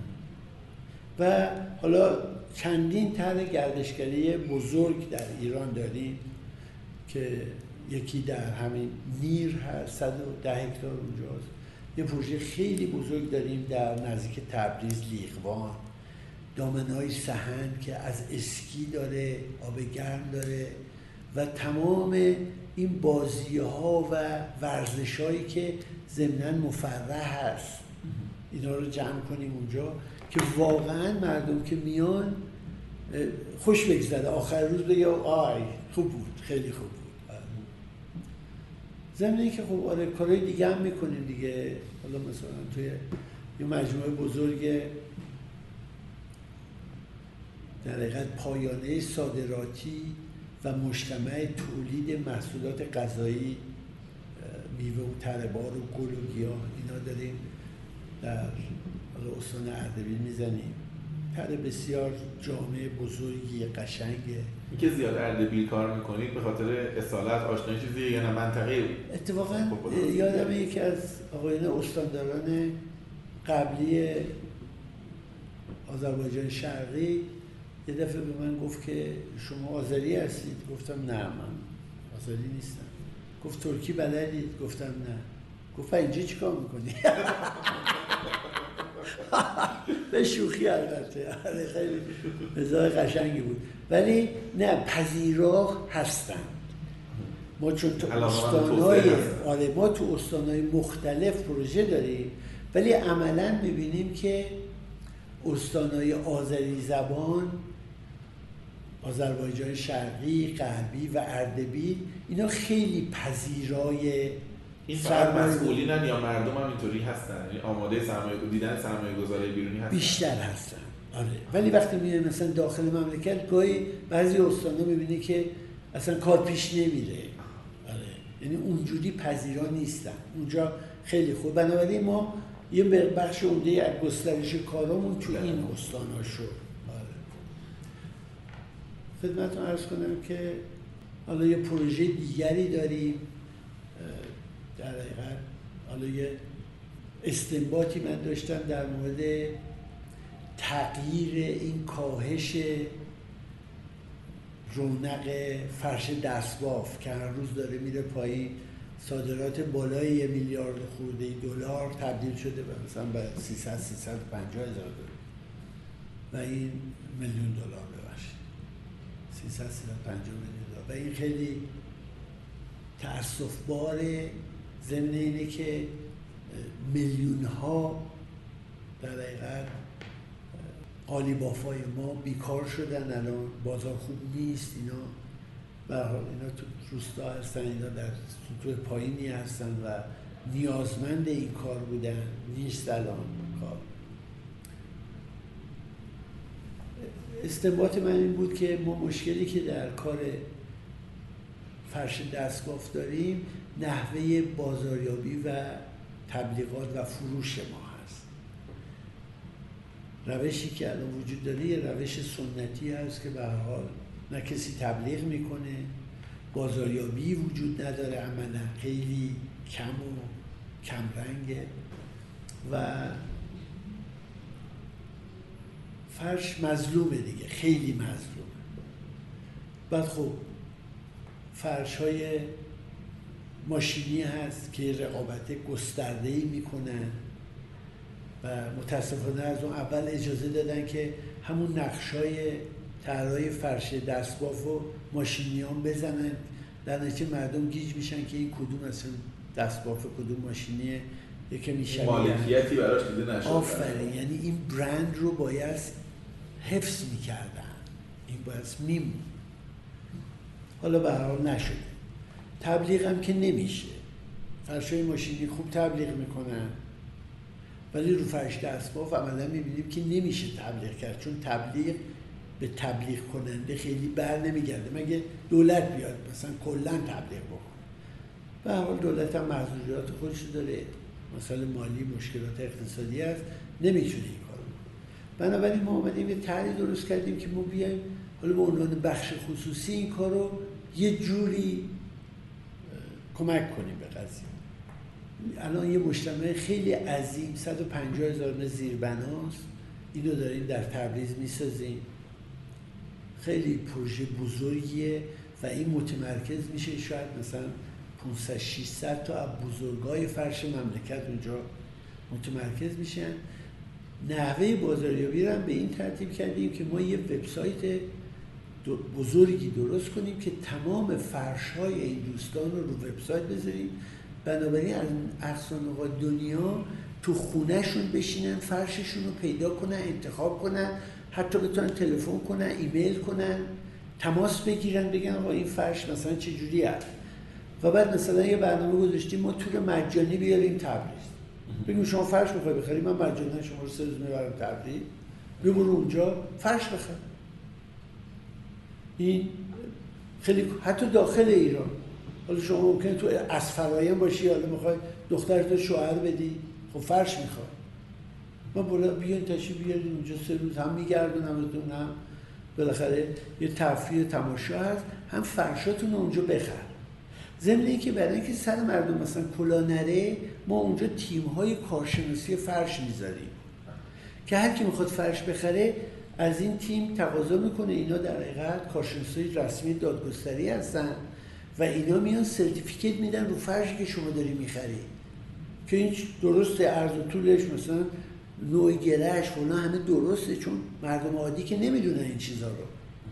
و حالا چندین طرح گردشگری بزرگ در ایران داریم که یکی در همین میر هست، صد و ده هکتار اونجاست. یه پروژه خیلی بزرگ داریم در نزدیک تبریز، لیقوان، دامنهای سهن که از اسکی داره، آب گرم داره و تمام این بازی‌ها و ورزش‌هایی که ضمناً مفرح هست، اینا رو جمع کنیم اونجا که واقعاً مردم که میان خوش بگذره، آخر روز بگه آی خوب بود، خیلی خوب بود. ضمن اینکه خب آره کارهای دیگه هم میکنیم دیگه. حالا مثلا توی یه مجموعه بزرگ در حقیقت پایانه صادراتی و مجتمع تولید محصولات غذایی، میوه و تره‌بار و گل و گیاه اینا داریم در استان اردبیل میزنیم. طرح بسیار جامع بزرگی قشنگه. اینکه زیاد اردبیل کار میکنید به خاطر اصالت آشنایی چیزیه یا نه منطقه؟ اتفاقا یادمه یکی از آقایان استانداران قبلی آذربایجان شرقی یه دفعه به من گفت که شما آذری هستید؟ گفتم نه من آذری نیستم. گفت ترکی بلدید؟ گفتم نه. گفت اینجا چی کار میکنی؟ به شوخی البته، خیلی مزاح قشنگی بود، ولی نه پذیرا هستن. ما چون تو استانهای آره ما تو استانهای مختلف پروژه داریم، ولی عملاً میبینیم که استانهای آذری زبان، آذربایجان شرقی، غربی و اردبیل اینا خیلی پذیرای این فقط مسئولینن یا مردم هم اینطوری هستن؟ یعنی آماده سرمایه دیدن سرمایه گذاری بیرونی هستن؟ بیشتر هستن آره. ولی وقتی میای مثلا داخل مملکت گاهی بعضی استانا میبینی که اصلا کار پیش نمیره آره. یعنی اونجوری پذیرا نیستن اونجا. خیلی خوب. بنابراین ما یه بخش عمده از گسترش کارامون تو این استانا شد. خدمتتون عرض کنم که حالا یه پروژه دیگری داریم در حقیقت. حالا یه استنباطی من داشتم در مورد تغییر این کاهش رونق فرش دستباف که هر روز داره میره پایین. صادرات بالای یه میلیارد خورده دلار تبدیل شده به مثلا به سیصد سیصد و پنجاه هزار دلار و این میلیون دلار ببخشید سیصد سیصد و پنجاه میلیون دلار و این خیلی تأسف باره. ضمن اینه که میلیون ها در حقیقت قالیبافای ما بیکار شدن، الان بازار خوب نیست اینا به هر حال اینا تو روستا هستن، اینا در سطوح پایینی هستن و نیازمند این کار بودن، نیست الان کار. استنباط من این بود که ما مشکلی که در کار فرش دستباف داریم نحوه بازاریابی و تبلیغات و فروش ما هست. روشی که الان وجود داره یه روش سنتی هست که به هر حال نه کسی تبلیغ میکنه، بازاریابی وجود نداره، عملا خیلی کم و کم رنگه و فرش مظلومه دیگه، خیلی مظلومه. بعد خب فرش های ماشینی هست که رقابت گسترده‌ای میکنن و متاسفانه از اون اول اجازه دادن که همون نقشای طرح‌های فرش دستباف و ماشینیان بزنن، در نتیجه مردم گیج میشن که این کدوم اصلا دستباف کدوم ماشینیه، یکی میشه مالکیتی براش دیده نشد. آفرین، یعنی این برند رو باید حفظ میکردن، این باید میم. حالا به هر حال نشده. تبلیغ هم که نمیشه. فرشای ماشینی خوب تبلیغ میکنن ولی رو فرش دستباف عملا میبینیم که نمیشه تبلیغ کرد، چون تبلیغ به تبلیغ کننده خیلی بر نمیگرده مگه دولت بیاد مثلا کلا تبلیغ بکنه. به هر حال دولت هم محدودیت خودش داره، مسائل مالی، مشکلات اقتصادی هست، نمیتونه این کارو بکنه. بنابراین ما اومدیم یه طرحی درست کردیم که ما بیایم حالا به عنوان بخش خصوصی این کارو یه جوری کمک کنیم به قضیه. الان یه مجتمع خیلی عظیم، صد و پنجاه هزار زیربناست، اینو داریم در تبریز میسازیم، خیلی پروژه بزرگیه و این متمرکز میشه شاید مثلا پانصد ششصد تا از بزرگای فرش مملکت اونجا متمرکز میشن. نحوه بازاریابی رو هم به این ترتیب کردیم که ما یه وبسایت بزرگی درست کنیم که تمام فرش‌های این دوستان رو رو وبسایت بذاریم، بنابراین از اقصا نقاط دنیا تو خونهشون بشینن، فرششون رو پیدا کنن، انتخاب کنن، حتی بتونن تلفن کنن، ایمیل کنن، تماس بگیرن، بگن آقا این فرش مثلا چه جوری هست. و بعد مثلا یه برنامه گذاشتیم ما تور مجانی بیاریم تبریز، بگیم شما فرش میخوای بخری، من مجانی شما رو سه روز میبرم تبریز، برو اونجا فرش بخر. این خیلی حتی داخل ایران، حالا شما ممکنه تو اصفراین باشی، حالا میخوای دخترت رو شوهر بدی، خب فرش میخوای، من بالا بیان تشریف بیارین اونجا سه روز، هم میگردونمتون، هم بالاخره یه تفریح تماشا هست، هم فرشاتون اونجا بخر. ضمن اینکه برای اینکه سر مردم مثلا کلا نره، ما اونجا تیم‌های کارشناسی فرش میذاریم که هر کی میخواد فرش بخره از این تیم تقاضا میکنه، اینا در حقیقت کارشناسای رسمی دادگستری هستن و اینا میان سرتیفیکت میدن رو فرشی که شما داری میخری که این درسته، عرض و طولش، مثلا نوع گرهش فلان همه درسته، چون مردم عادی که نمیدونن این چیزا رو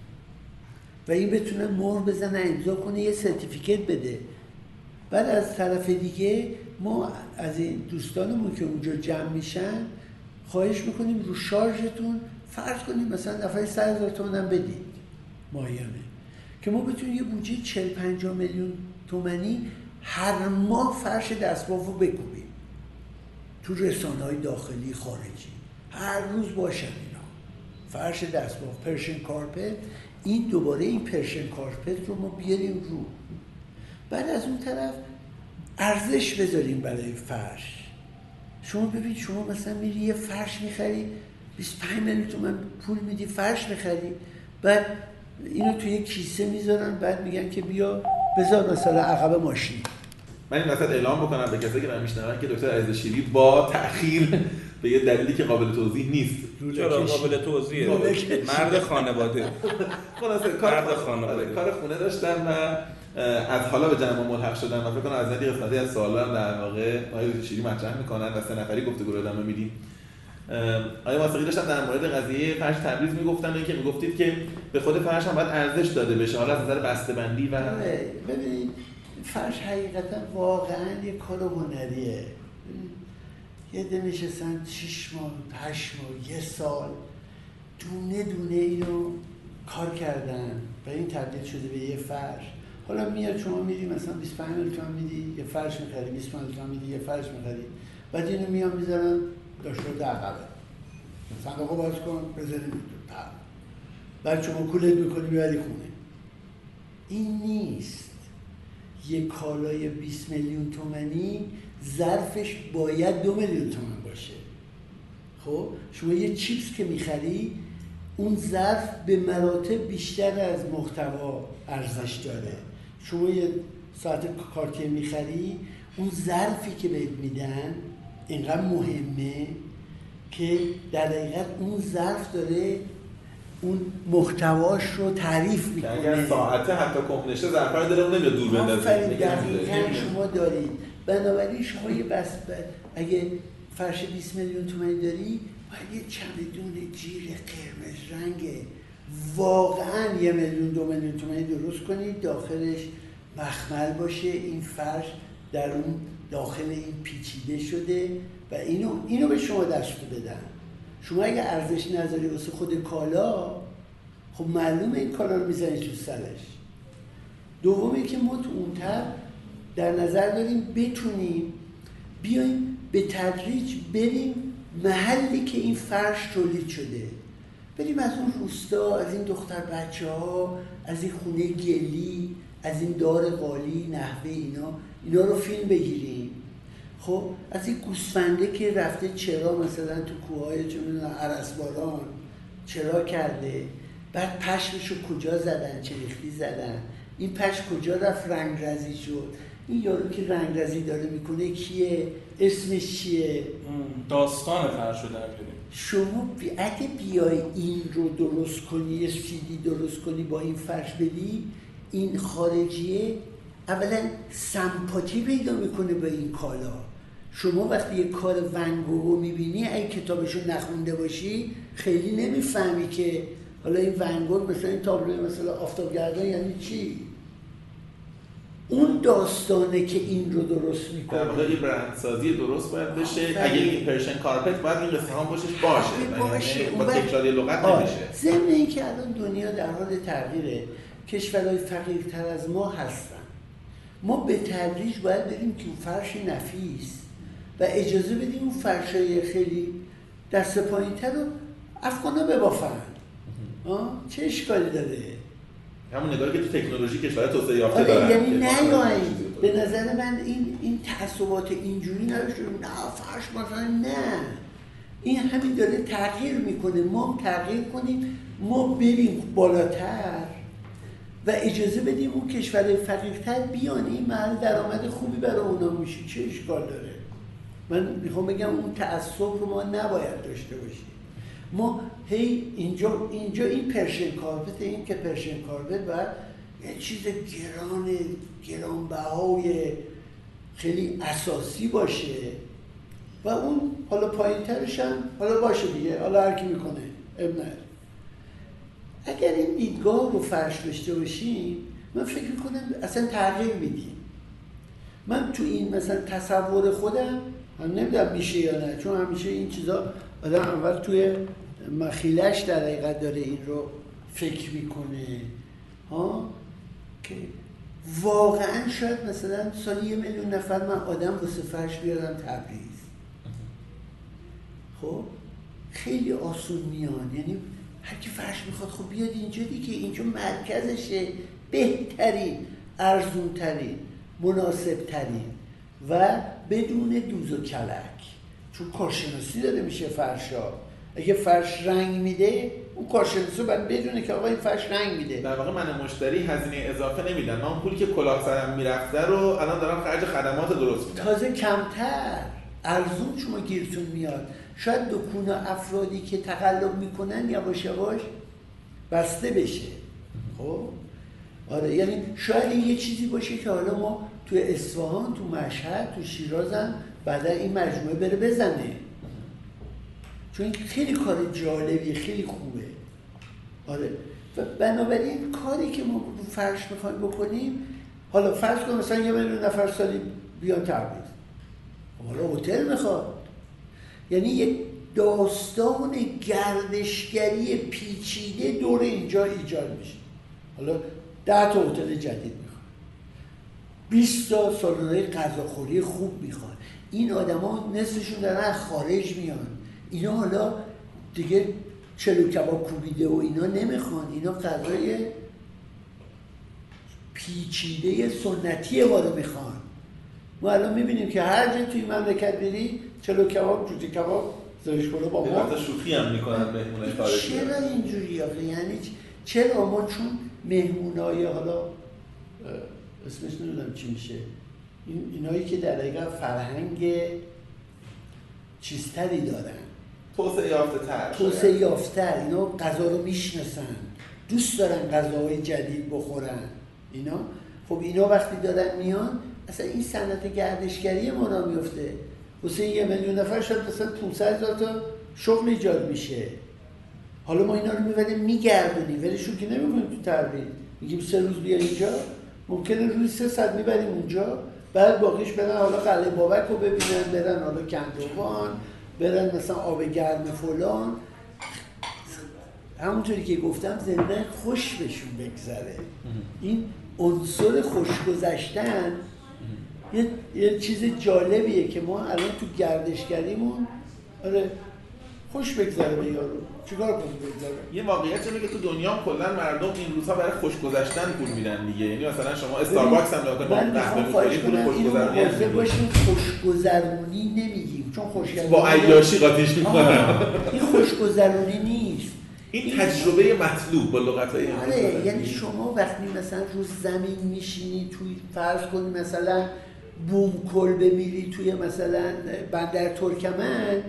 و این بتونه مهر بزنه، امضا کنه، یه سرتیفیکت بده. بعد از طرف دیگه ما از این دوستانمون که اونجا جمع میشن خواهش میکنیم رو شارژتون فرض کنیم مثلا دفعه صد هزار تومان هم بدید ماهیانه، که ما بتونیم یه بودجه چهل پنجاه میلیون تومانی هر ماه فرش دستباف رو بکوبیم تو رسانه‌های داخلی خارجی، هر روز باشن اینا فرش دستباف، پرشن کارپت. این دوباره این پرشن کارپت رو ما بیاریم رو، بعد از اون طرف ارزش بذاریم برای فرش. شما ببین شما مثلا میری یه فرش میخری بیست و پنج میلیون تومان پول میدی فرش میخری، بعد اینو توی یه کیسه میذارن، بعد میگن که بیا بذار مثلا عقب ماشین. من این وسط اعلام بکنم به کسایی که من میشنون که دکتر عزیزشیری با تأخیر به یه دلیلی که قابل توضیح نیست، چرا قابل توضیحه، مرد خانواده خلاصه کار خانواده کار خونه داشتن و از حالا به جمع ملحق شدن و فکر کنم از ندی قسمتی از سوالا هم در واقع آقای عزیزشیری مطرح میکنن و سه نفری گفتگو رو ادامه میدیم. آقای واسقی داشتن در مورد قضیه فرش تبریز میگفتن، اینکه میگفتید که به خود فرش هم باید ارزش داده بشه، حالا از نظر بسته‌بندی و ببینید فرش حقیقتا واقعا یه کار هنریه. یه ده نشستن شش ماه، هشت ماه، یه سال دونه دونه اینو کار کردن و این تبدیل شده به یه فرش. حالا میاد شما میری مثلا بیست و پنج میلیون تومان میدی یه فرش میخری، بیست و پنج میلیون تومان میدی یه فرش میخری، بعد اینو میان میذارن داشته عقبه، صندوقو باز کن بذاری تو تا، بعد شما کولت میکنی میبری خونه. این نیست. یه کالای بیست میلیون تومانی ظرفش باید دو میلیون تومان باشه. خب شما یه چیپس که میخری اون ظرف به مراتب بیشتر از محتوا ارزش داره. شما یه ساعت کارتیه میخری اون ظرفی که بهت میدن اینقدر مهمه که در حقیقت اون ظرف داره اون محتواش رو تعریف میکنه. اگر ساعته حتی کهنشه ظرف رو داره اون نمیاد دور بندازه. دقیقاً شما دارید. بنابراین شما یه بس اگه فرش بیست میلیون تومانی داری باید یه چمدون جیر قرمز رنگ واقعاً یه میلیون دو میلیون تومانی درست کنید، داخلش مخمل باشه، این فرش در اون داخل این پیچیده شده و اینو اینو به شما دست بدن. شما اگه ارزش نذاری واسه خود کالا، خب معلومه این کالا رو میزنی تو سرش. دومی که ما تو اونتر در نظر داریم بتونیم بیایم به تدریج بریم محلی که این فرش تولید شده، بریم از اون روستا، از این دختر بچه ها، از این خونه گلی، از این دار قالی، نحوه اینا اینا رو فیلم بگیریم. خب از این گوسفنده که رفته چرا مثلا تو کوههای چه میدونم ارسباران چرا کرده، بعد پشمش رو کجا زدن، چه ریختی زدن، این پشم کجا رفت رنگرزی شد، این یارو که رنگرزی داره میکنه کیه، اسمش چیه، داستان فرش رو در بیاریم. شما اگه بیای این رو درست کنی، یه سیدی درست کنی با این فرش بدی، این خارجیه اولا سمپاتی پیدا میکنه با این کالا. شما وقتی یه کار ونگو رو میبینی اگه کتابشو نخونده باشی خیلی نمیفهمی که حالا این ونگو مثلا این تابلوی مثلا آفتابگردان یعنی چی. اون داستانه که این رو درست میکنه. در واقع یه برندسازی درست باید بشه. اگه این پرشن کارپت باید این قصه هم باشش باشه. باشه. با تکراری لغت نمیشه. ضمن این که الان دنیا در حال تغییره، کشورهای فقیرتر از ما هستن. ما به تدریج باید بریم که اون فرش نفیس و اجازه بدیم اون فرشای خیلی دست پایین‌تر رو افغانا ببافن. چه اشکالی داره؟ همون نگاهی که تو تکنولوژی کشورهای توسعه یافته دارن. یعنی نیایید. به نظر من این این تعصبات اینجوری نداشته نه فرش مثلا نه. این همین داره تغییر میکنه، ما تغییر کنیم، ما بریم بالاتر و اجازه بدیم اون کشور فقیرتر بیان، این محل درآمد خوبی برای اونا میشه. چه اشکال داره؟ من میخوام بگم اون تعصب رو ما نباید داشته باشیم. ما هی اینجا اینجا این پرشن کارپت، این که پرشن کارپت باید یه چیز گران گرانبهای خیلی اساسی باشه و اون حالا پایین ترش هم حالا باشه دیگه، حالا هر کی میکنه اب نه. اگر این دیدگاه رو فرش داشته باشیم من فکر میکنم اصلا تغییر میدیم. من تو این مثلا تصور خودم من نمیدونم میشه یا نه، چون همیشه این چیزا آدم اول توی مخیلش در حقیقت داره این رو فکر میکنه ها، که واقعا شاید مثلا سالی یه میلیون نفر من آدم واسه فرش بیارم تبریز. خب خیلی آسون میان، یعنی هر کی فرش میخواد خب بیاد اینجا دیگه، اینجا مرکزشه، بهترین، ارزونترین، مناسبترین و بدون دوز و کلک، چون کارشناسی داره میشه فرشا. اگه فرش رنگ میده اون کارشناسا باید بدونه که آقا این فرش رنگ میده. در واقع من مشتری هزینه اضافه نمیدن، من اون پولی که کلاه سرم میرفته رو الان دارم خرج خدمات درست میدم. تازه کمتر ارزون شما گیرتون میاد. شاید دکون افرادی که تقلب میکنن یواش یواش بسته بشه. خب آره، یعنی شاید این یه چیزی باشه که حالا ما تو اصفهان، تو مشهد، تو شیراز هم بعدا این مجموعه بره بزنه، چون خیلی کار جالبی، خیلی خوبه. آره، و بنابراین کاری که ما رو فرش میخوایم بکنیم، حالا فرض کن مثلا یه میلیون نفر سالی بیان تبریز، حالا هتل میخواد، یعنی یک داستان گردشگری پیچیده دور اینجا ایجاد میشه. حالا ده تا هتل جدید میخوان، بیست تا سالن‌های غذاخوری خوب میخوان. این آدما نصفشون دارن خارج میان، اینا حالا دیگه چلو کباب کوبیده و اینا نمیخوان، اینا غذای پیچیده سنتی ما رو میخوان. ما الان میبینیم که هر جا توی مملکت بری چلو کباب، جوجه کباب، زرش پلو با ما شوخی هم میکنن مهمونای خارجی. چرا اینجوری آخه؟ یعنی چرا ما چون مهمونای حالا اسمش نمیدونم چی میشه، این اینایی که در حقیقت فرهنگ چیزتری دارن، توسعه یافته تر توسعه یافته تر، اینا غذا رو میشناسن، دوست دارن غذاهای جدید بخورن اینا. خب اینا وقتی دارن میان اصلا این صنعت گردشگری ما را میفته، واسه یه میلیون نفر شاید مثلا پانصد هزار تا شغل ایجاد میشه. حالا ما اینا رو میبریم میگردونیم، ولشون که نمیکنیم تو تبریز، میگیم سه روز بیا اینجا، ممکنه روزی سه ساعت میبریم اونجا، بعد باقیش برن حالا قلعه بابک رو ببینن، برن حالا کندوان، برن مثلا آب گرم فلان. همونطوری که گفتم زندگی خوش بهشون بگذره. این عنصر خوشگذشتن یه،, یه چیز جالبیه که ما الان تو گردشگریمون آره خوش بگذره به یارو، چیکار کنیم بگذره. یه واقعیت اینه که تو دنیا کلا مردم این روزها برای خوشگذشتن پول میدن دیگه. یعنی مثلا شما استارباکس هم نگاه کنید، قهوه می‌خورید، پول خوشگذرونی هم باشیم. خوشگذرونی نمیگیم چون خوشگذرونی با عیاشی قاطیش می‌کنن. این خوشگذرونی نیست، این تجربه مطلوب با لغت‌های آره. یعنی شما وقتی مثلا رو زمین میشینی توی فرض کنید مثلا بوم کلبه میری توی مثلا بندر ترکمن،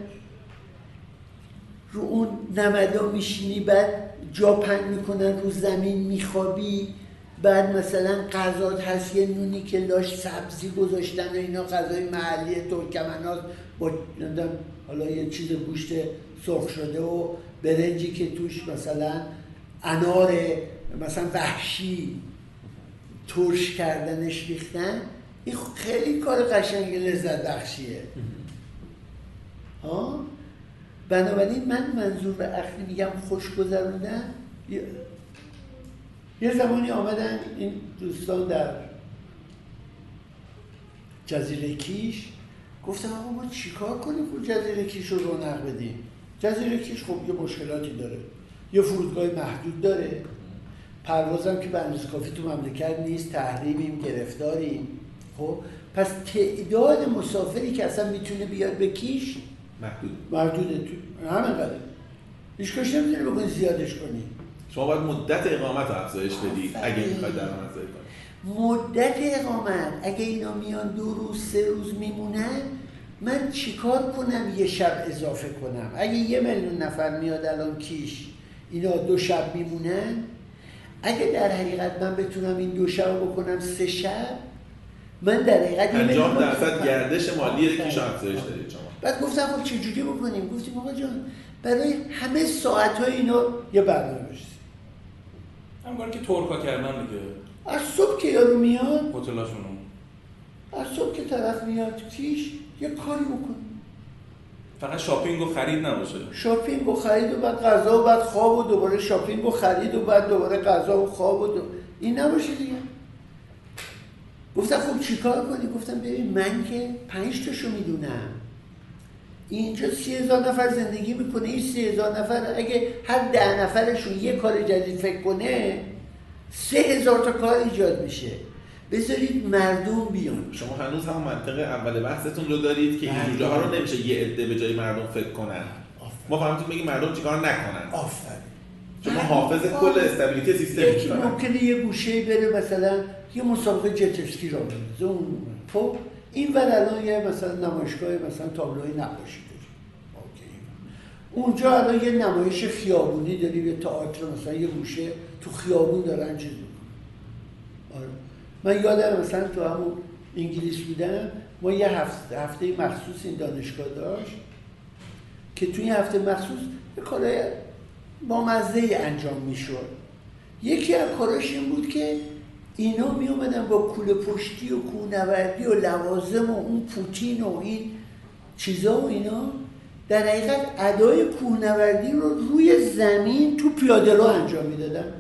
رو اون نمدا میشینی، بعد جا پهن میکنن رو زمین میخوابی، بعد مثلا غذات هست یه نونی که لاش سبزی گذاشتن و اینا غذای محلی ترکمن هاست با نمیدونم حالا یه چیز گوشت سرخ شده و برنجی که توش مثلا انار مثلا وحشی ترش کردنش ریختن. این خیلی کار قشنگ لذت بخشیه ها. بنابراین من منظور به اخری میگم خوش گذروندن. یه زمانی آمدن این دوستان در جزیره کیش، گفتم آقا ما چیکار کنیم خود جزیره کیش رو رونق بدیم؟ جزیره کیش خب یه مشکلاتی داره، یه فرودگاه محدود داره، پروازم که به اندازه کافی تو مملکت نیست، تحریمیم، گرفتاریم. خب پس تعداد مسافری که اصلا میتونه بیاد به کیش محدود محدوده، تو همین قدر هیچ کاش نمیتونی بکنی زیادش کنی. شما باید مدت اقامت رو افزایش بدید اگه میخواید درآمد زایی کنید. مدت اقامت اگه اینا میان دو روز سه روز میمونن، من چیکار کنم یه شب اضافه کنم؟ اگه یه میلیون نفر میاد الان کیش، اینا دو شب میمونن، اگه در حقیقت من بتونم این دو شب بکنم سه شب، من در حقیقت پنجاه درصد گردش مالی کیش افزایش دارید شما. بعد گفتم خب چه جوری بکنیم؟ گفتیم آقا جان برای همه ساعت‌های اینا یه برنامه بریزیم. همونگار که ترکا کردن دیگه. از صبح که یارو میاد هتلاشون، از صبح که طرف میاد کیش یه کاری بکنه، فقط شاپینگ و خرید نباشه. شاپینگ و خرید و بعد غذا و بعد خواب و دوباره شاپینگ و خرید و بعد دوباره غذا و خواب و دو... این نباشه دیگه. گفتم خب چیکار کنی؟ گفتم ببین من که پنج تاشو میدونم، اینجا سی هزار نفر زندگی میکنه، این سی هزار نفر اگه هر ده نفرشون یه کار جدید فکر کنه، سه هزار تا کار ایجاد میشه. بذارید مردم بیان. شما هنوز هم منطقه اول بحثتون رو دارید که این جوجه ها رو نمیشه یه عده به جای مردم فکر کنن. ما فهمیدیم بگیم مردم چیکار نکنن. آفرین. شما حافظ کل استابیلیتی سیستم میشید. ممکنه یه گوشه بره مثلا یه مسابقه جت اسکی را بندازه اون. خب این ور الان یه مثلا نمایشگاه مثلا تابلوی نقاشی داریم. اونجا الان یه نمایش خیابونی داریم، یه تئاتر مثلا یه گوشه تو خیابون دارن چیز میکنن. آره. من یادم مثلا تو همون انگلیس بودم، ما یه هفته هفته مخصوص این دانشگاه داشت که توی این هفته مخصوص یه کارای با مزه انجام میشد. یکی از کاراش این بود که اینا می اومدن با کوله پشتی و کوهنوردی و لوازم و اون پوتین و این چیزا و اینا در حقیقت ادای کوهنوردی رو روی زمین تو پیاده‌رو انجام میدادن.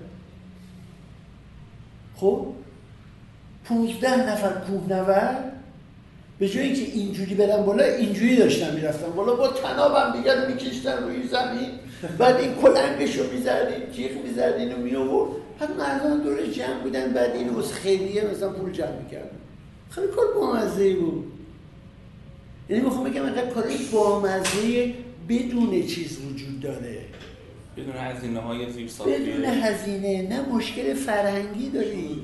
خب پونزده نفر کوهنورد به جایی که اینجوری برن بالا، اینجوری داشتن میرفتن بالا، با طنابم دیگه رو میکشتن روی زمین، بعد این کلنگش رو میزردین، تیغ میزردین و میآورد، بعد مردم دور جمع بودن، بعد این از خیلیه مثلا پول جمع میکردن. خیلی کار بامزه‌ای بود. یعنی میخوام بگم اینقدر کاری بامزه بدون چیز وجود داره، بدون هزینه های زیرساختی، بدون هزینه، نه مشکل فرهنگی داریم.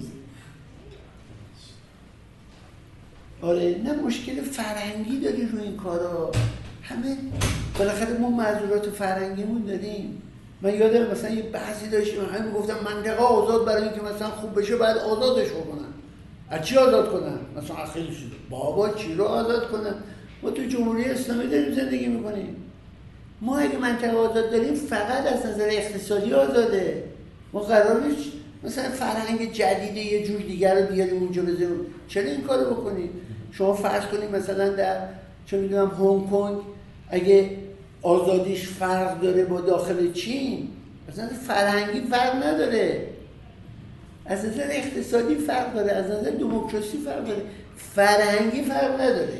آره، نه مشکل فرهنگی داری روی این کارا. همه بالاخره ما معذورات فرهنگیمون داریم. من یادم مثلا یه بعضی داشتیم همین میگفتن منطقه آزاد، برای اینکه مثلا خوب بشه بعد آزادش بکنن. از چی آزاد کنن؟ مثلا خیلی شده بابا چی رو آزاد کنن؟ ما تو جمهوری اسلامی داریم زندگی میکنیم. ما اگه منطقه آزاد داریم فقط از نظر اقتصادی آزاده. ما قرارش مثلا فرهنگ جدید یه جور دیگر رو بیاریم اونجا بذاریم. چرا این کارو بکنیم؟ شما فرض کنید مثلا در چه میدونم هنگ کنگ اگه آزادیش فرق داره با داخل چین، مثلا فرهنگی فرق نداره، از نظر اقتصادی فرق داره، از نظر دموکراسی فرق داره، فرهنگی فرق نداره.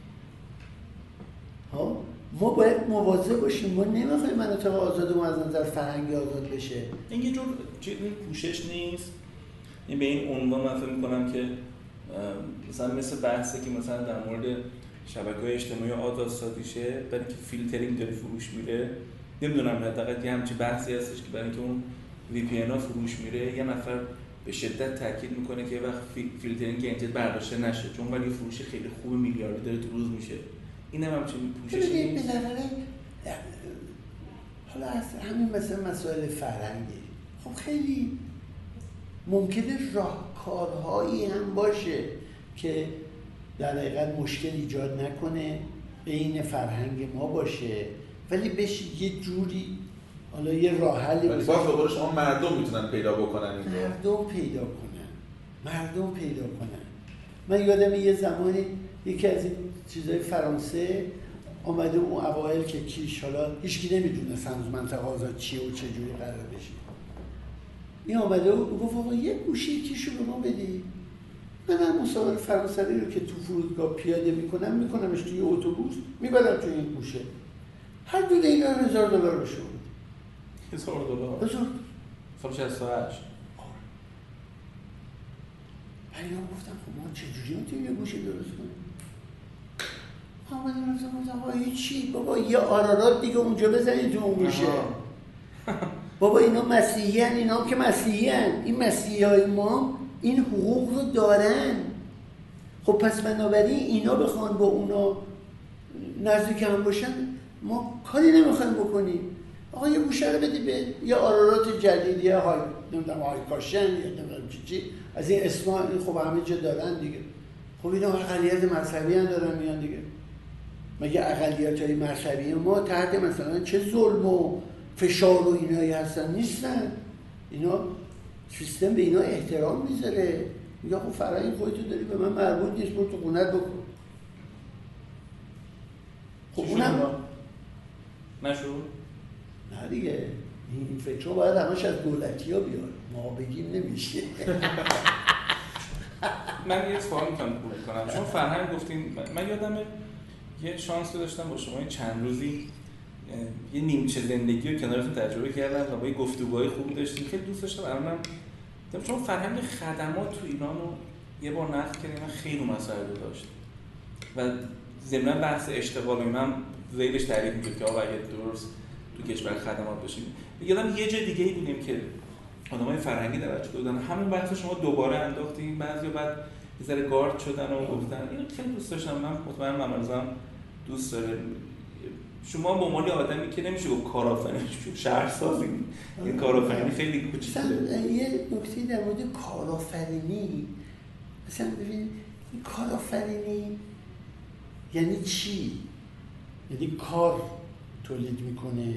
ها ما باید مواظب باشیم. ما نمیخوایم مناطق آزاد ما از نظر فرهنگی آزاد بشه. این یه جور چیزی پوشش نیست. این به این عنوان من فکر می‌کنم که مثلا مثل بحثی که مثلا در مورد شبکه‌های اجتماعی آزادسازیشه، برای اینکه فیلترینگ داره فروش میره. نمیدونم حداقل یه همچین بحثی هستش که برای اینکه اون وی پی ان ها فروش میره، یه نفر به شدت تاکید میکنه که وقت فیلترینگ اینترنت برداشته نشه، چون ولی فروش خیلی خوب میلیاردی داره تو روز میشه. این هم همچین پوششی نیست. حالا از همین مثلا مسائل فرهنگی، خب خیلی ممکنه راهکارهایی هم باشه که در حقیقت مشکل ایجاد نکنه، بین فرهنگ ما باشه، ولی بشه یه جوری، حالا یه راه حلی ولی باز به قول شما مردم میتونن پیدا بکنن این رو. مردم پیدا کنن مردم پیدا کنن من یادم یه زمانی یکی از این چیزای فرانسه آمده اون اوایل که کیش، حالا هیچکی نمیدونه هنوز منطقه آزاد چیه و چه جوری قرار بشه، این آمده و گفت آقا یه گوشی کیشو به ما بدی، من هم مسافر فرانسوی رو که تو فرودگاه پیاده میکنم میکنمش توی اتوبوس میبرم توی این گوشه، هر دو دقیقه هزار دلار بشه. هزار دلار؟ هزار سال شصت و هشت. اینا گفتم خب ما چجوری میتونیم یه گوشی درست کنیم؟ آمدیم رفتم گفتم آقا هیچی بابا، یه آرارات دیگه اونجا بزنید تو اون گوشه. بابا اینا مسیحی هن، اینا هم که مسیحی هن، این مسیحی های ما این حقوق رو دارن. خب پس بنابراین اینا بخوان با اونا نزدیک هم باشن، ما کاری نمیخوایم بکنیم. آقا یه گوشه رو بدی به یه آرارات جدید، یه های نمیدونم های کاشن یا نمیدونم چی چی از این اسما، این خب همه جا دارن دیگه. خب اینا اقلیت مذهبی هم دارن میان دیگه. مگه اقلیت های مذهبی ما تحت مثلا چه ظلم و فشار و اینایی هستن؟ نیستن. اینا سیستم به اینا احترام میذاره، میگه خب فرهنگ خودتو داری، به من مربوط نیست، برو تو خونت بکن. خب اونم نشو؟ نه دیگه، این فکرها باید همش از دولتی ها بیاد، ما بگیم نمیشه. من یه سوال میتونم کنم، چون فرهنگ گفتین، من یادمه یه شانس داشتم با شما چند روزی یه نیمچه زندگی رو کنارتون تجربه کردم و با یه گفتگوهای خوبی داشتیم که دوست داشتم. الانم چون فرهنگ خدمات تو ایران رو یه بار نقد کردیم، من خیلی مسائل داشت و ضمن بحث اشتغال و اینم زیدش تعریف می‌کرد که آقا اگه درست تو کشور خدمات باشیم. یادم یه جای دیگه‌ای بودیم که آدمای فرهنگی درش دادن همون بحث شما دوباره انداختیم، بعضیا بعد یه ذره گارد شدن و گفتن اینو خیلی دوست داشتم. من مطمئنم ممرزم دوست داره. شما به عنوان آدمی که نمیشه گفت کارآفرین، شهرسازی، این کارآفرینی خیلی کوچیکه. یه نکته در مورد کارآفرینی، مثلا ببین این کارآفرینی یعنی چی؟ یعنی کار تولید میکنه.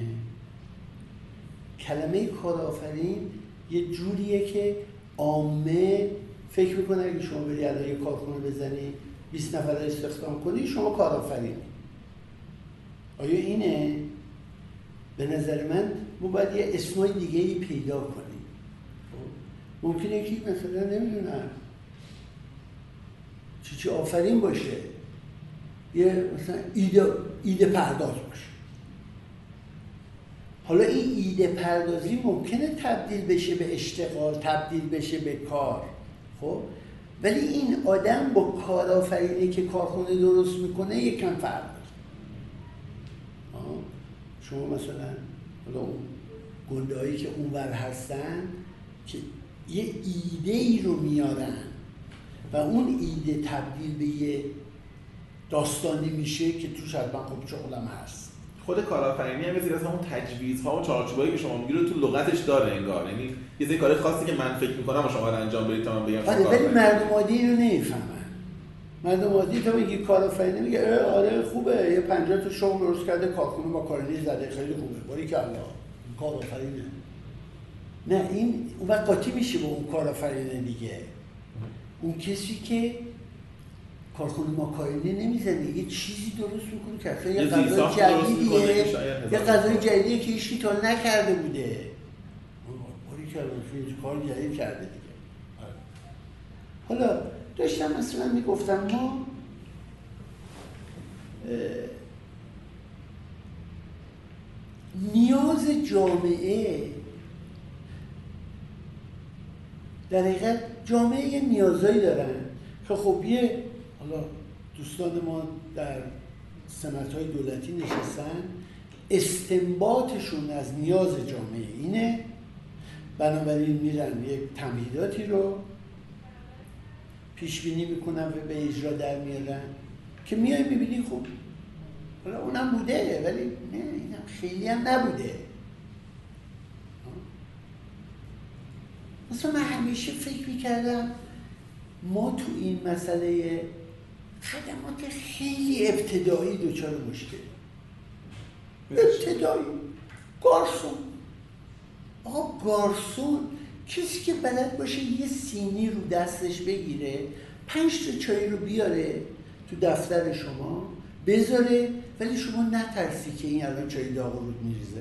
کلمه کارآفرین یه جوریه که عامه فکر میکنه اگه شما بری الان یه کارخونه بزنی بیست نفر استخدام کنی شما کارآفرینی. آیا اینه؟ به نظر من ما باید یه اسمای دیگه ای پیدا کنیم. ممکنه که مثلا نمیدونم چی چی آفرین باشه، یه مثلا ایده, ایده پرداز باشه. حالا این ایده پردازی ممکنه تبدیل بشه به اشتغال، تبدیل بشه به کار، خب ولی این آدم با کارآفرینی که کارخونه درست میکنه یکم فرق داره. شما مثلا حالا اون گنده‌هایی که اونور هستن که یه ایده ای رو میارن و اون ایده تبدیل به یه داستانی میشه که توش حتما خب شغلم هست. خود کارآفرینی هم مثل اون تجویزها و چارچوبایی که شما میگید رو تو لغتش داره انگار، یعنی یه سری کار خاصی که من فکر میکنم و شما رو انجام بدید تا من بگم. ولی ولی مردم عادی رو نمیفهمن. مردم عادی تو میگی کارآفرینی میگه آره خوبه، یه پنجاه تا شغل درست کرده، کارخونه با کارنی زده، خیلی خوبه، باریکلا کارآفرینه. نه این اون وقت قاطی میشه با اون کارآفرینه دیگه. اون کسی که کارخونه ماکارونی نمیزنه، یه چیزی درست میکنه که اصلا یه غذای جدیدیه، یه غذای جدیدیه که هیچکی تا نکرده بوده. باریکلا کار جدید کرده دیگه. حالا داشتم مثلا میگفتم ما نیاز جامعه در حقیقت جامعه یه نیازایی دارن که خب یه حالا دوستان ما در سمت‌های دولتی نشستن، استنباطشون از نیاز جامعه اینه، بنابراین میرن یک تمهیداتی رو پیش بینی میکنن و به اجرا در میارن که میای میبینی خب حالا اونم بوده ولی نه اینم خیلی هم نبوده. مثلا من همیشه فکر میکردم ما تو این مسئله خدمات خیلی ابتدایی دوچار مشکل ابتدایی گارسون. آقا گارسون کسی که بلد باشه یه سینی رو دستش بگیره، پنج تا چای رو بیاره تو دفتر شما بذاره، ولی شما نترسی که این الان چای داغ رو میریزه.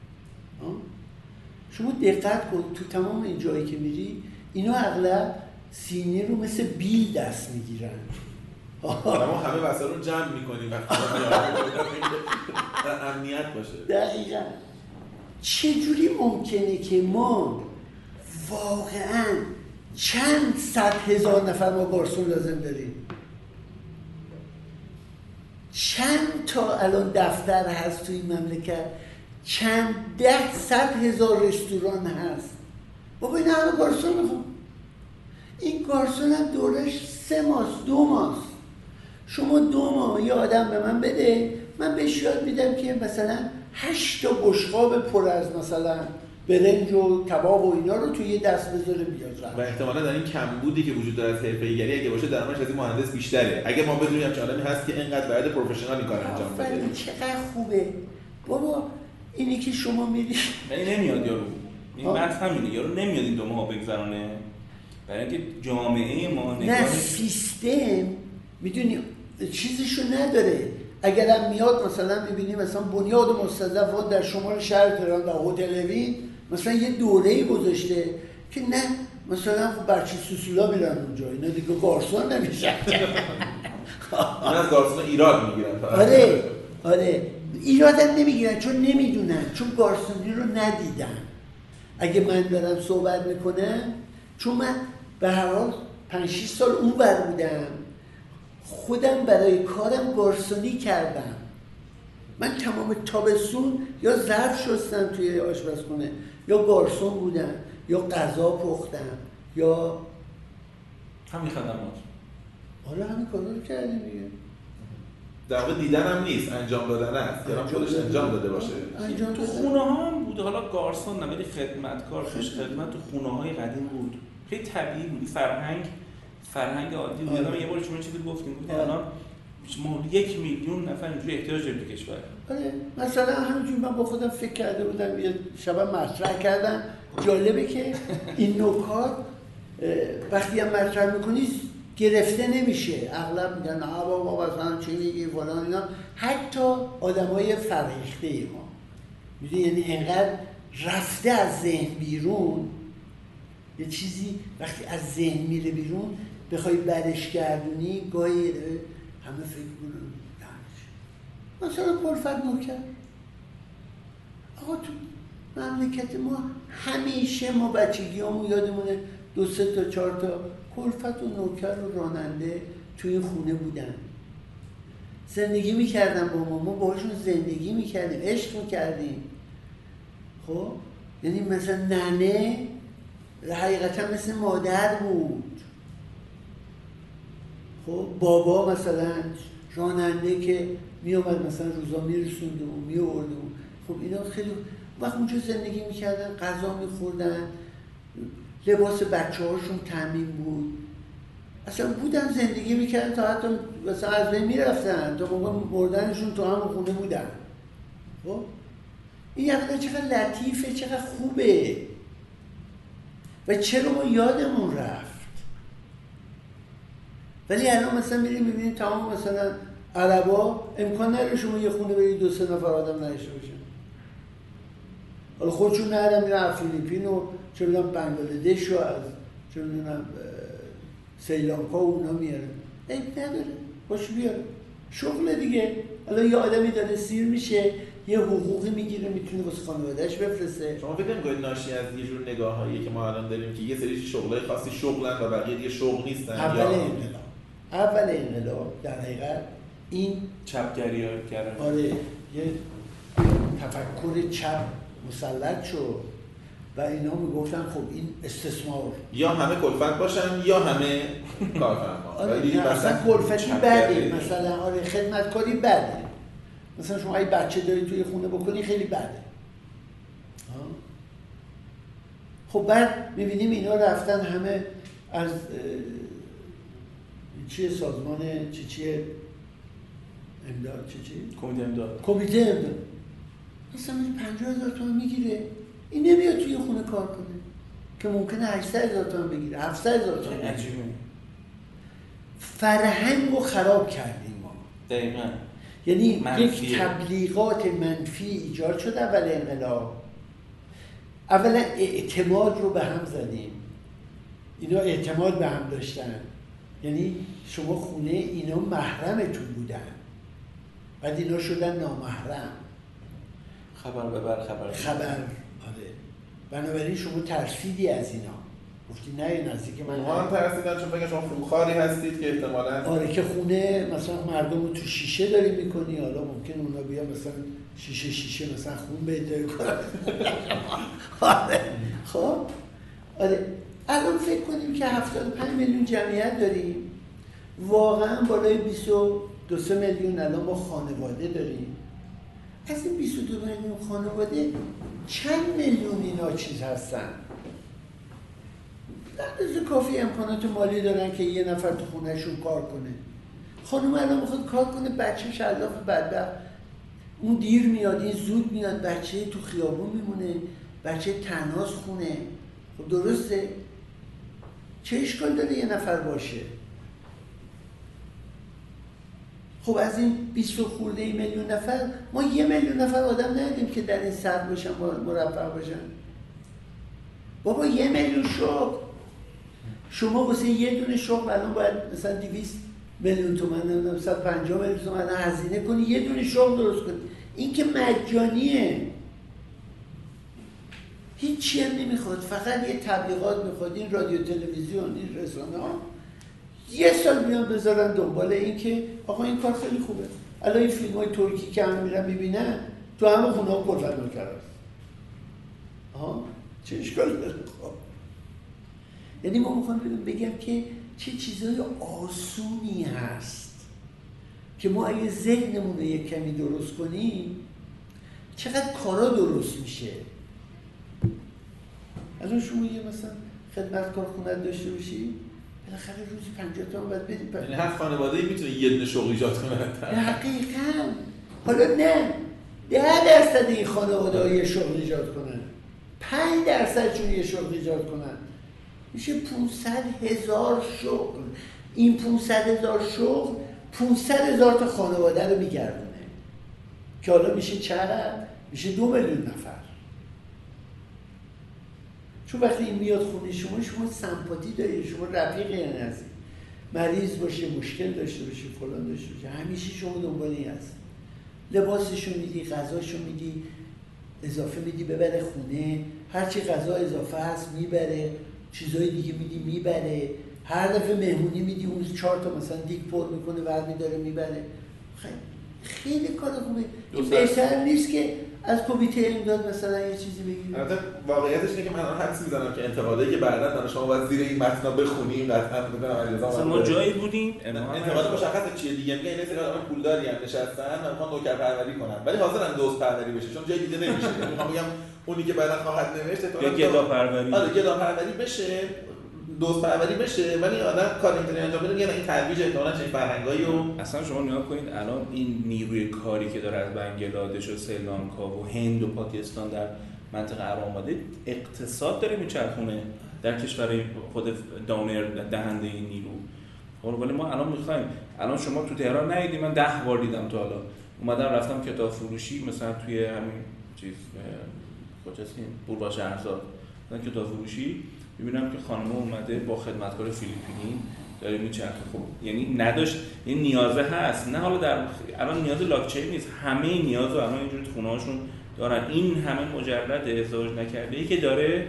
شما دقت کن تو تمام این جایی که میری اینا اغلب سینی رو مثل بیل دست میگیرن. ما همه وسایل رو جمع میکنیم وقتی در امنیت باشه. دقیقاً. چجوری ممکنه که ما واقعاً چند صد هزار نفر ما گارسون لازم داریم؟ چند تا الان دفتر هست تو این مملکت، چند ده صد هزار رستوران هست. بابا این همه گارسون میخوام. این گارسون هم دورش سه ماست، دو ماست. شما دو ماه یه آدم به من بده، من بهش یاد میدم که مثلا هشت تا بشقاب پر از مثلا برنج و کباب و اینا رو توی یه دست بذاره بیاد. و احتمالاً در این کمبودی که وجود داره از حرفه‌ایگری اگه باشه درآمدش از این مهندس بیشتره. اگه ما بدونیم چه آدمی هست که اینقدر باید پروفشنال این کار انجام بده. چقدر خوبه. بابا اینی که شما میری من نمیاد یارو. این بحث همینه، یارو نمیاد این دو ماه بگذرونه. برای اینکه جامعه ما نگاه نه سیستم میدونی چیزشو نداره. اگرم میاد مثلا میبینی مثلا بنیاد مستضعفان در شمال شهر تهران در هتل اوین مثلا یه دوره‌ای گذاشته که نه مثلا برچی سوسولا میرن اونجا، اینا دیگه گارسون نمیشن. اینا از گارسون ایراد میگیرن. آره آره ایرادم نمیگیرن چون نمیدونن، چون گارسونی رو ندیدن. اگه من دارم صحبت میکنم چون من به هر حال پنج شش سال اون بر بودم، خودم برای کارم گارسونی کردم. من تمام تابستون یا ظرف شستم توی آشپزخونه، یا گارسون بودم، یا غذا پختم، یا همین خدمات. آره همین کارا رو کردیم دیگه. در واقع دیدن هم نیست، انجام دادن است. یعنی خودش انجام داده باشه. انجام تو خونه ها هم بود، حالا گارسون نه ولی خدمتکار، پیش خدمت تو خونه های قدیم بود. خیلی طبیعی بود، فرهنگ فرهنگ عادی بود. یادم یه بار شما چیزی گفتیم بود الان ما یک میلیون نفر اینجوری احتیاج داریم تو کشور. آره مثلا همینجوری من با خودم فکر کرده بودم، یه شب مطرح کردم. جالبه که این نکات وقتی هم مطرح میکنی گرفته نمیشه. اغلب میگن نه بابا مثلا چی میگی فلان اینا. حتی آدمای فرهیخته ما میدونی، یعنی انقدر رفته از ذهن بیرون، یه چیزی وقتی از ذهن میره بیرون بخوای برش گردونی گاهی همه فکر کنن مثلا کلفت نوکر. آقا تو مملکت ما همیشه ما بچگی همون یادمونه دو سه تا چهار تا کلفت و نوکر و راننده توی خونه بودن، زندگی میکردن با ما، ما باهاشون زندگی میکردیم، عشق میکردیم. خب یعنی مثلا ننه حقیقتا مثل مادر بود. خب بابا مثلا راننده که می اومد مثلا روزا میرسوند و می آورد. خب اینا خیلی وقت اونجا زندگی میکردن، غذا میخوردن، لباس بچه هاشون تامین بود، اصلا بودن زندگی میکردن تا حتی مثلا از بین میرفتن تا موقع مردنشون تو همون خونه بودن. خب این یقیدن چقدر لطیفه، چقدر خوبه و چرا ما یادمون رفت. ولی الان مثلا میریم میبینیم تمام مثلا عربا امکان نداره شما یه خونه برید دو سه نفر آدم نداشته باشن. حالا خودشون نرم میرن فیلیپین و چه میدونم بنگلادش و از چه میدونم سریلانکا و اونا میارن. عیب نداره، باش بیاره، شغل دیگه. حالا یه آدمی داره سیر میشه، یه حقوقی میگیره، میتونه واسه خانواده‌اش بفرسته. شما فکر نمی‌کنید ناشی از یه جور نگاهایی که ما الان داریم که یه سری شغلای خاصی شغلن و بقیه دیگه شغل نیستن؟ اول یا انقلاب اول انقلاب در حقیقت این چپگری‌ها کردن. آره یه تفکر چپ مسلط شد و اینا میگفتن خب این استثمار، یا همه کلفت باشن یا همه کارفرما. آره اصلا کلفتی بده، مثلا آره خدمتکاری بده، مثلا شما اگه بچه داری توی خونه بکنی خیلی بده. خب بعد میبینیم اینا رفتن همه از چیه سازمان چی چیه امداد چی چی؟ کمیته امداد. کمیته امداد مثلا پنجاه هزار تومان میگیره، این نمیاد توی خونه کار کنه که ممکنه هشتصد هزار تومان بگیره، هفتصد هزار تومان. عجیبه. فرهنگ رو خراب کردیم ما. دقیقاً. یعنی منفیه. یک تبلیغات منفی ایجاد شد اول انقلاب. اولا اعتماد رو به هم زدیم، اینا اعتماد به هم داشتن، یعنی شما خونه اینا محرمتون بودن، بعد اینا شدن نامحرم. خبر ببر خبر خبر آره. بنابراین شما ترسیدی از اینا، گفتی نه نزدیک من. ما هم ترسیدن چون فکر شما خوخاری هستید که احتمالاً آره که خونه مثلا مردم رو تو شیشه داری میکنی، حالا ممکن اونا بیا مثلا شیشه شیشه مثلا خون بهتر کنن. آره خب آره الان فکر کنیم که هفتاد و پنج میلیون جمعیت داریم، واقعا بالای بیست و دو میلیون الان ما خانواده داریم. از این بیست و دو میلیون خانواده چند میلیون اینا چیز هستن؟ در کافی امکانات مالی دارن که یه نفر تو خونهشون کار کنه. خانم الان میخواد کار کنه، بچه شلاف بدبخت اون دیر میاد این زود میاد، بچه تو خیابون میمونه، بچه تنهاست خونه. خب درسته؟ چه اشکال داره یه نفر باشه؟ خب از این بیست خورده ای میلیون نفر ما یه میلیون نفر آدم ندیدیم که در این سطح باشن مرفه باشن. بابا یه میلیون شغل، شما واسه یه دونه شغل الان باید مثلا دویست میلیون تومان نمیدونم صد و پنجاه میلیون تومان هزینه کنی یه دونه شغل درست کنی. این که مجانیه، هیچی هم نمیخواد، فقط یه تبلیغات میخواد. این رادیو تلویزیون این رسانه ها یه سال بیان بذارن دنبال این که آقا این کار خیلی خوبه. الان این فیلم های ترکی که هم میرن میبینن تو همه خونه ها کلفت نوکر هست. آها چه اشکال داره؟ خب یعنی ما میخوام بگم که چه چیزای آسونی هست که ما اگه ذهنمون رو یک کمی درست کنیم چقدر کارا درست میشه. الان شما یه مثلا خدمتکار خونت داشته باشی بالاخره روزی پنجاه تومن باید بدی. یعنی هر خانواده‌ای میتونه یه دونه شغل ایجاد کنه. دقیقاً. حالا نه ده درصد این خانواده‌ها یه شغل ایجاد کنن، پنج درصدشون یه شغل ایجاد کنن، میشه پانصد هزار شغل. این پانصد هزار شغل پانصد هزار تا خانواده رو میگردونه که حالا میشه چقدر؟ میشه دو میلیون نفر. چون وقتی این میاد خونه شما، شما سمپاتی دارید، شما رفیق یعنی هستید، مریض باشه، مشکل داشته باشه، فلان داشته باشه، همیشه شما دنبال این هست. لباسشو میدی، غذاشو میدی، اضافه میدی ببره خونه، هرچی غذا اضافه هست میبره، چیزای دیگه میدی میبره، هر دفعه مهمونی میدی اون چهار تا مثلا دیگ پر میکنه ور میداره میبره. خیلی خیلی کار خوبه. بهتر نیست که از کمیته امداد مثلا یه چیزی بگیریم. البته واقعیتش اینه که من الان حدس میزنم که انتقادایی که بعدا دانش شما باید زیر این متن بخونیم قطعا میگم علیرضا ما جایی بودیم انتقاد مشخصه چیه دیگه، میگه این سری آدم پولداری هم نشستن و میخوان نوکر پروری کنن ولی حاضرن دوست پروری بشه چون جای دیگه نمیشه. میخوام بگم اونی که بعدا خواهد نوشت یا گدا پروری، آره گدا پروری بشه، دوست پروری بشه، ولی آدم کار اینطوری انجام بده میگن این ترویج احتمالاً چه فرهنگایی و اصلا شما نگاه کنید الان این نیروی کاری که داره از بنگلادش و سریلانکا و هند و پاکستان در منطقه عرب آماده اقتصاد داره میچرخونه در کشور خود دونر دهنده این نیرو. خب ولی ما الان میخوایم، الان شما تو تهران ندیدی، من ده بار دیدم تا حالا اومدم رفتم کتاب فروشی مثلا توی همین چیز کجاست این بوربا شهرزاد، مثلا کتاب فروشی می‌بینم که خانم اومده با خدمتکار فیلیپینی داره میچرخه. خب یعنی نداشت، این نیازه هست، نه حالا در الان نیاز لاکچری نیست، همه نیاز رو الان اینجوری تو خونه‌هاشون دارن. این همه مجرد ازدواج نکرده ای که داره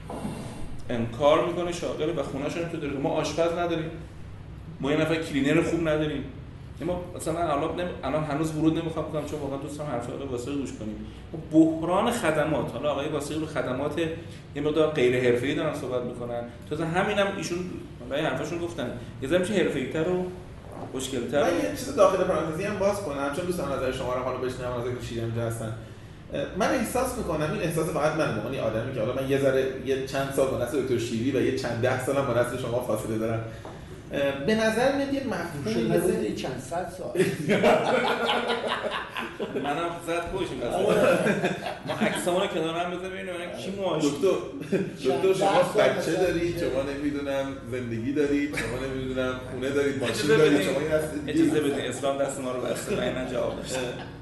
کار میکنه شاغله و خونه‌شون تو داره. ما آشپز نداریم، ما یه نفر کلینر خوب نداریم. ما مثلا الان نم... الان هنوز ورود نمیخوام بکنم چون واقعا دوست دارم حرفای آقای واسقی گوش کنیم. بحران خدمات، حالا آقای واسقی رو خدمات یه مقدار غیر حرفه‌ای دارن صحبت میکنن، تازه همینم ایشون برای حرفاشون گفتن یه ذره میشه حرفه‌ای‌تر و مشکل‌تر. من یه چیز داخل پرانتزی هم باز کنم چون دوستان نظر شما رو حالا بشنوم، از اینکه چی اینجا هستن. من احساس میکنم این احساس فقط من به عنوان آدمی که حالا من یه ذره یه چند سال با نسل دکتر شیری و یه چند ده سالم با نسل شما فاصله دارم، به نظر میاد یه مفهومی مثل چند صد سال منم زد خوشم ما عکسامون رو کنار هم بذار ببینیم کی موهاش. دکتر دکتر شما بچه دارید، شما نمیدونم زندگی دارید، شما نمیدونم خونه دارید، ماشین دارید، شما این هستید. اجازه بدید اسلام دست ما رو بسته من جواب بده.